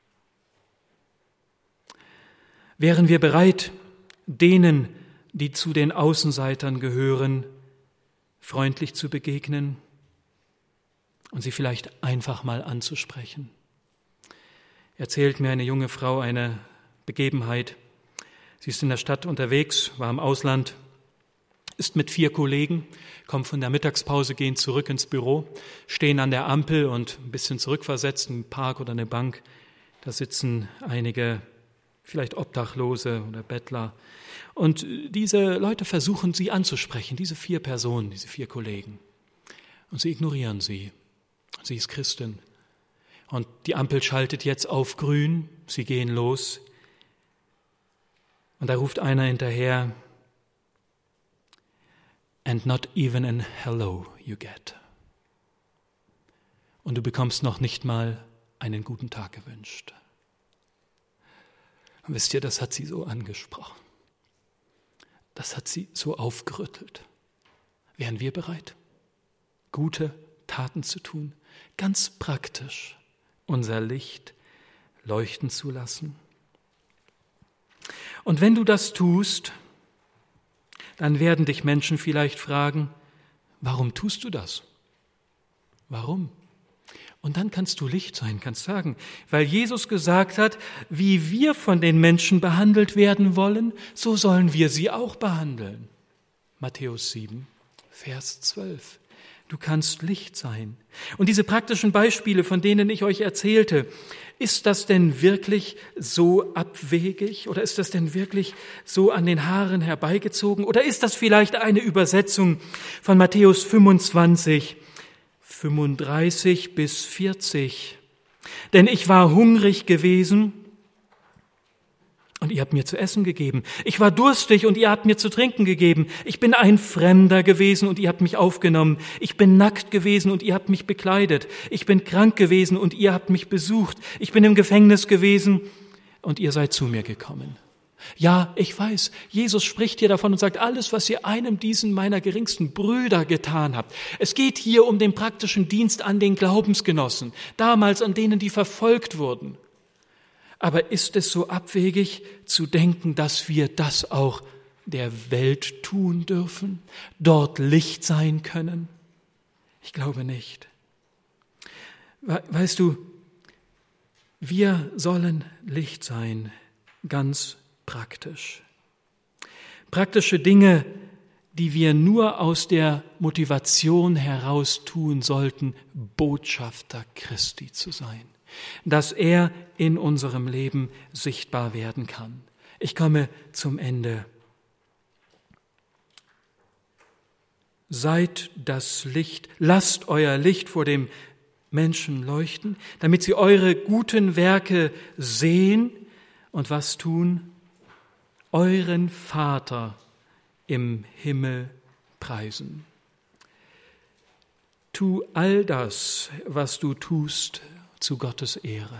Wären wir bereit, denen, die zu den Außenseitern gehören, freundlich zu begegnen und sie vielleicht einfach mal anzusprechen? Erzählt mir eine junge Frau eine Begebenheit. Sie ist in der Stadt unterwegs, war im Ausland, ist mit 4 Kollegen, kommt von der Mittagspause, gehen zurück ins Büro, stehen an der Ampel und ein bisschen zurückversetzt, ein Park oder eine Bank. Da sitzen einige, vielleicht Obdachlose oder Bettler. Und diese Leute versuchen, sie anzusprechen, diese 4 Personen, diese 4 Kollegen. Und sie ignorieren sie. Sie ist Christin. Und die Ampel schaltet jetzt auf grün, sie gehen los. Und da ruft einer hinterher, and not even an hello you get. Und du bekommst noch nicht mal einen guten Tag gewünscht. Und wisst ihr, das hat sie so angesprochen. Das hat sie so aufgerüttelt. Wären wir bereit, gute Taten zu tun, ganz praktisch unser Licht leuchten zu lassen? Und wenn du das tust, dann werden dich Menschen vielleicht fragen, warum tust du das? Warum? Und dann kannst du Licht sein, kannst sagen, weil Jesus gesagt hat, wie wir von den Menschen behandelt werden wollen, so sollen wir sie auch behandeln. Matthäus 7, Vers 12. Du kannst Licht sein. Und diese praktischen Beispiele, von denen ich euch erzählte, ist das denn wirklich so abwegig oder ist das denn wirklich so an den Haaren herbeigezogen oder ist das vielleicht eine Übersetzung von Matthäus 25, 35 bis 40? Denn ich war hungrig gewesen und ihr habt mir zu essen gegeben. Ich war durstig und ihr habt mir zu trinken gegeben. Ich bin ein Fremder gewesen und ihr habt mich aufgenommen. Ich bin nackt gewesen und ihr habt mich bekleidet. Ich bin krank gewesen und ihr habt mich besucht. Ich bin im Gefängnis gewesen und ihr seid zu mir gekommen. Ja, ich weiß, Jesus spricht hier davon und sagt, alles, was ihr einem diesen meiner geringsten Brüder getan habt. Es geht hier um den praktischen Dienst an den Glaubensgenossen, damals an denen, die verfolgt wurden. Aber ist es so abwegig zu denken, dass wir das auch der Welt tun dürfen, dort Licht sein können? Ich glaube nicht. Weißt du, wir sollen Licht sein, ganz praktisch. Praktische Dinge, die wir nur aus der Motivation heraus tun sollten, Botschafter Christi zu sein, dass er in unserem Leben sichtbar werden kann. Ich komme zum Ende. Seid das Licht, lasst euer Licht vor dem Menschen leuchten, damit sie eure guten Werke sehen und was tun? Euren Vater im Himmel preisen. Tu all das, was du tust, zu Gottes Ehre.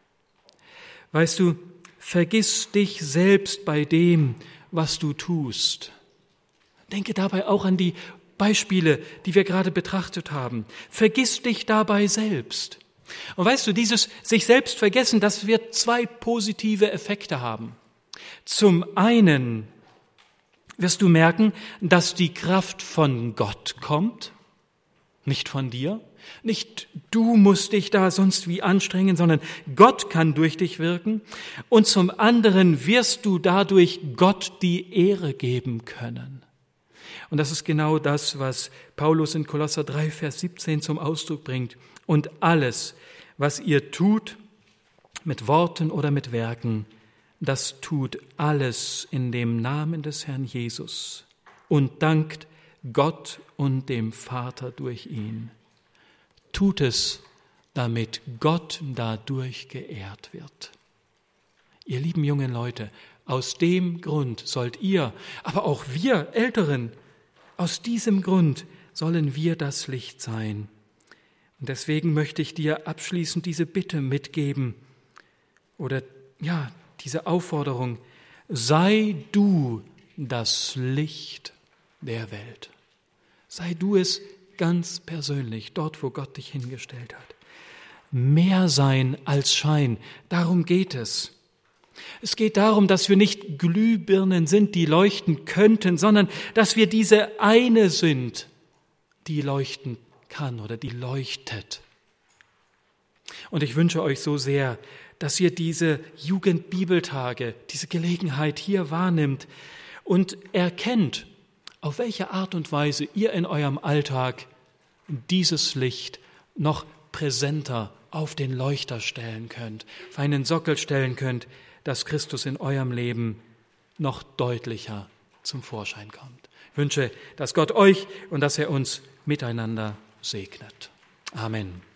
Weißt du, vergiss dich selbst bei dem, was du tust. Denke dabei auch an die Beispiele, die wir gerade betrachtet haben. Vergiss dich dabei selbst. Und weißt du, dieses sich selbst vergessen, das wird zwei positive Effekte haben. Zum einen wirst du merken, dass die Kraft von Gott kommt, nicht von dir. Nicht du musst dich da sonst wie anstrengen, sondern Gott kann durch dich wirken. Und zum anderen wirst du dadurch Gott die Ehre geben können. Und das ist genau das, was Paulus in Kolosser 3, Vers 17 zum Ausdruck bringt. Und alles, was ihr tut, mit Worten oder mit Werken, das tut alles in dem Namen des Herrn Jesus und dankt Gott und dem Vater durch ihn. Tut es, damit Gott dadurch geehrt wird. Ihr lieben jungen Leute, aus dem Grund sollt ihr, aber auch wir Älteren, aus diesem Grund sollen wir das Licht sein. Und deswegen möchte ich dir abschließend diese Bitte mitgeben oder diese Aufforderung: Sei du das Licht der Welt. Sei du es ganz persönlich, dort, wo Gott dich hingestellt hat. Mehr sein als Schein, darum geht es. Es geht darum, dass wir nicht Glühbirnen sind, die leuchten könnten, sondern dass wir diese eine sind, die leuchten kann oder die leuchtet. Und ich wünsche euch so sehr, dass ihr diese Jugendbibeltage, diese Gelegenheit hier wahrnimmt und erkennt, auf welche Art und Weise ihr in eurem Alltag dieses Licht noch präsenter auf den Leuchter stellen könnt, auf einen Sockel stellen könnt, dass Christus in eurem Leben noch deutlicher zum Vorschein kommt. Ich wünsche, dass Gott euch und dass er uns miteinander segnet. Amen.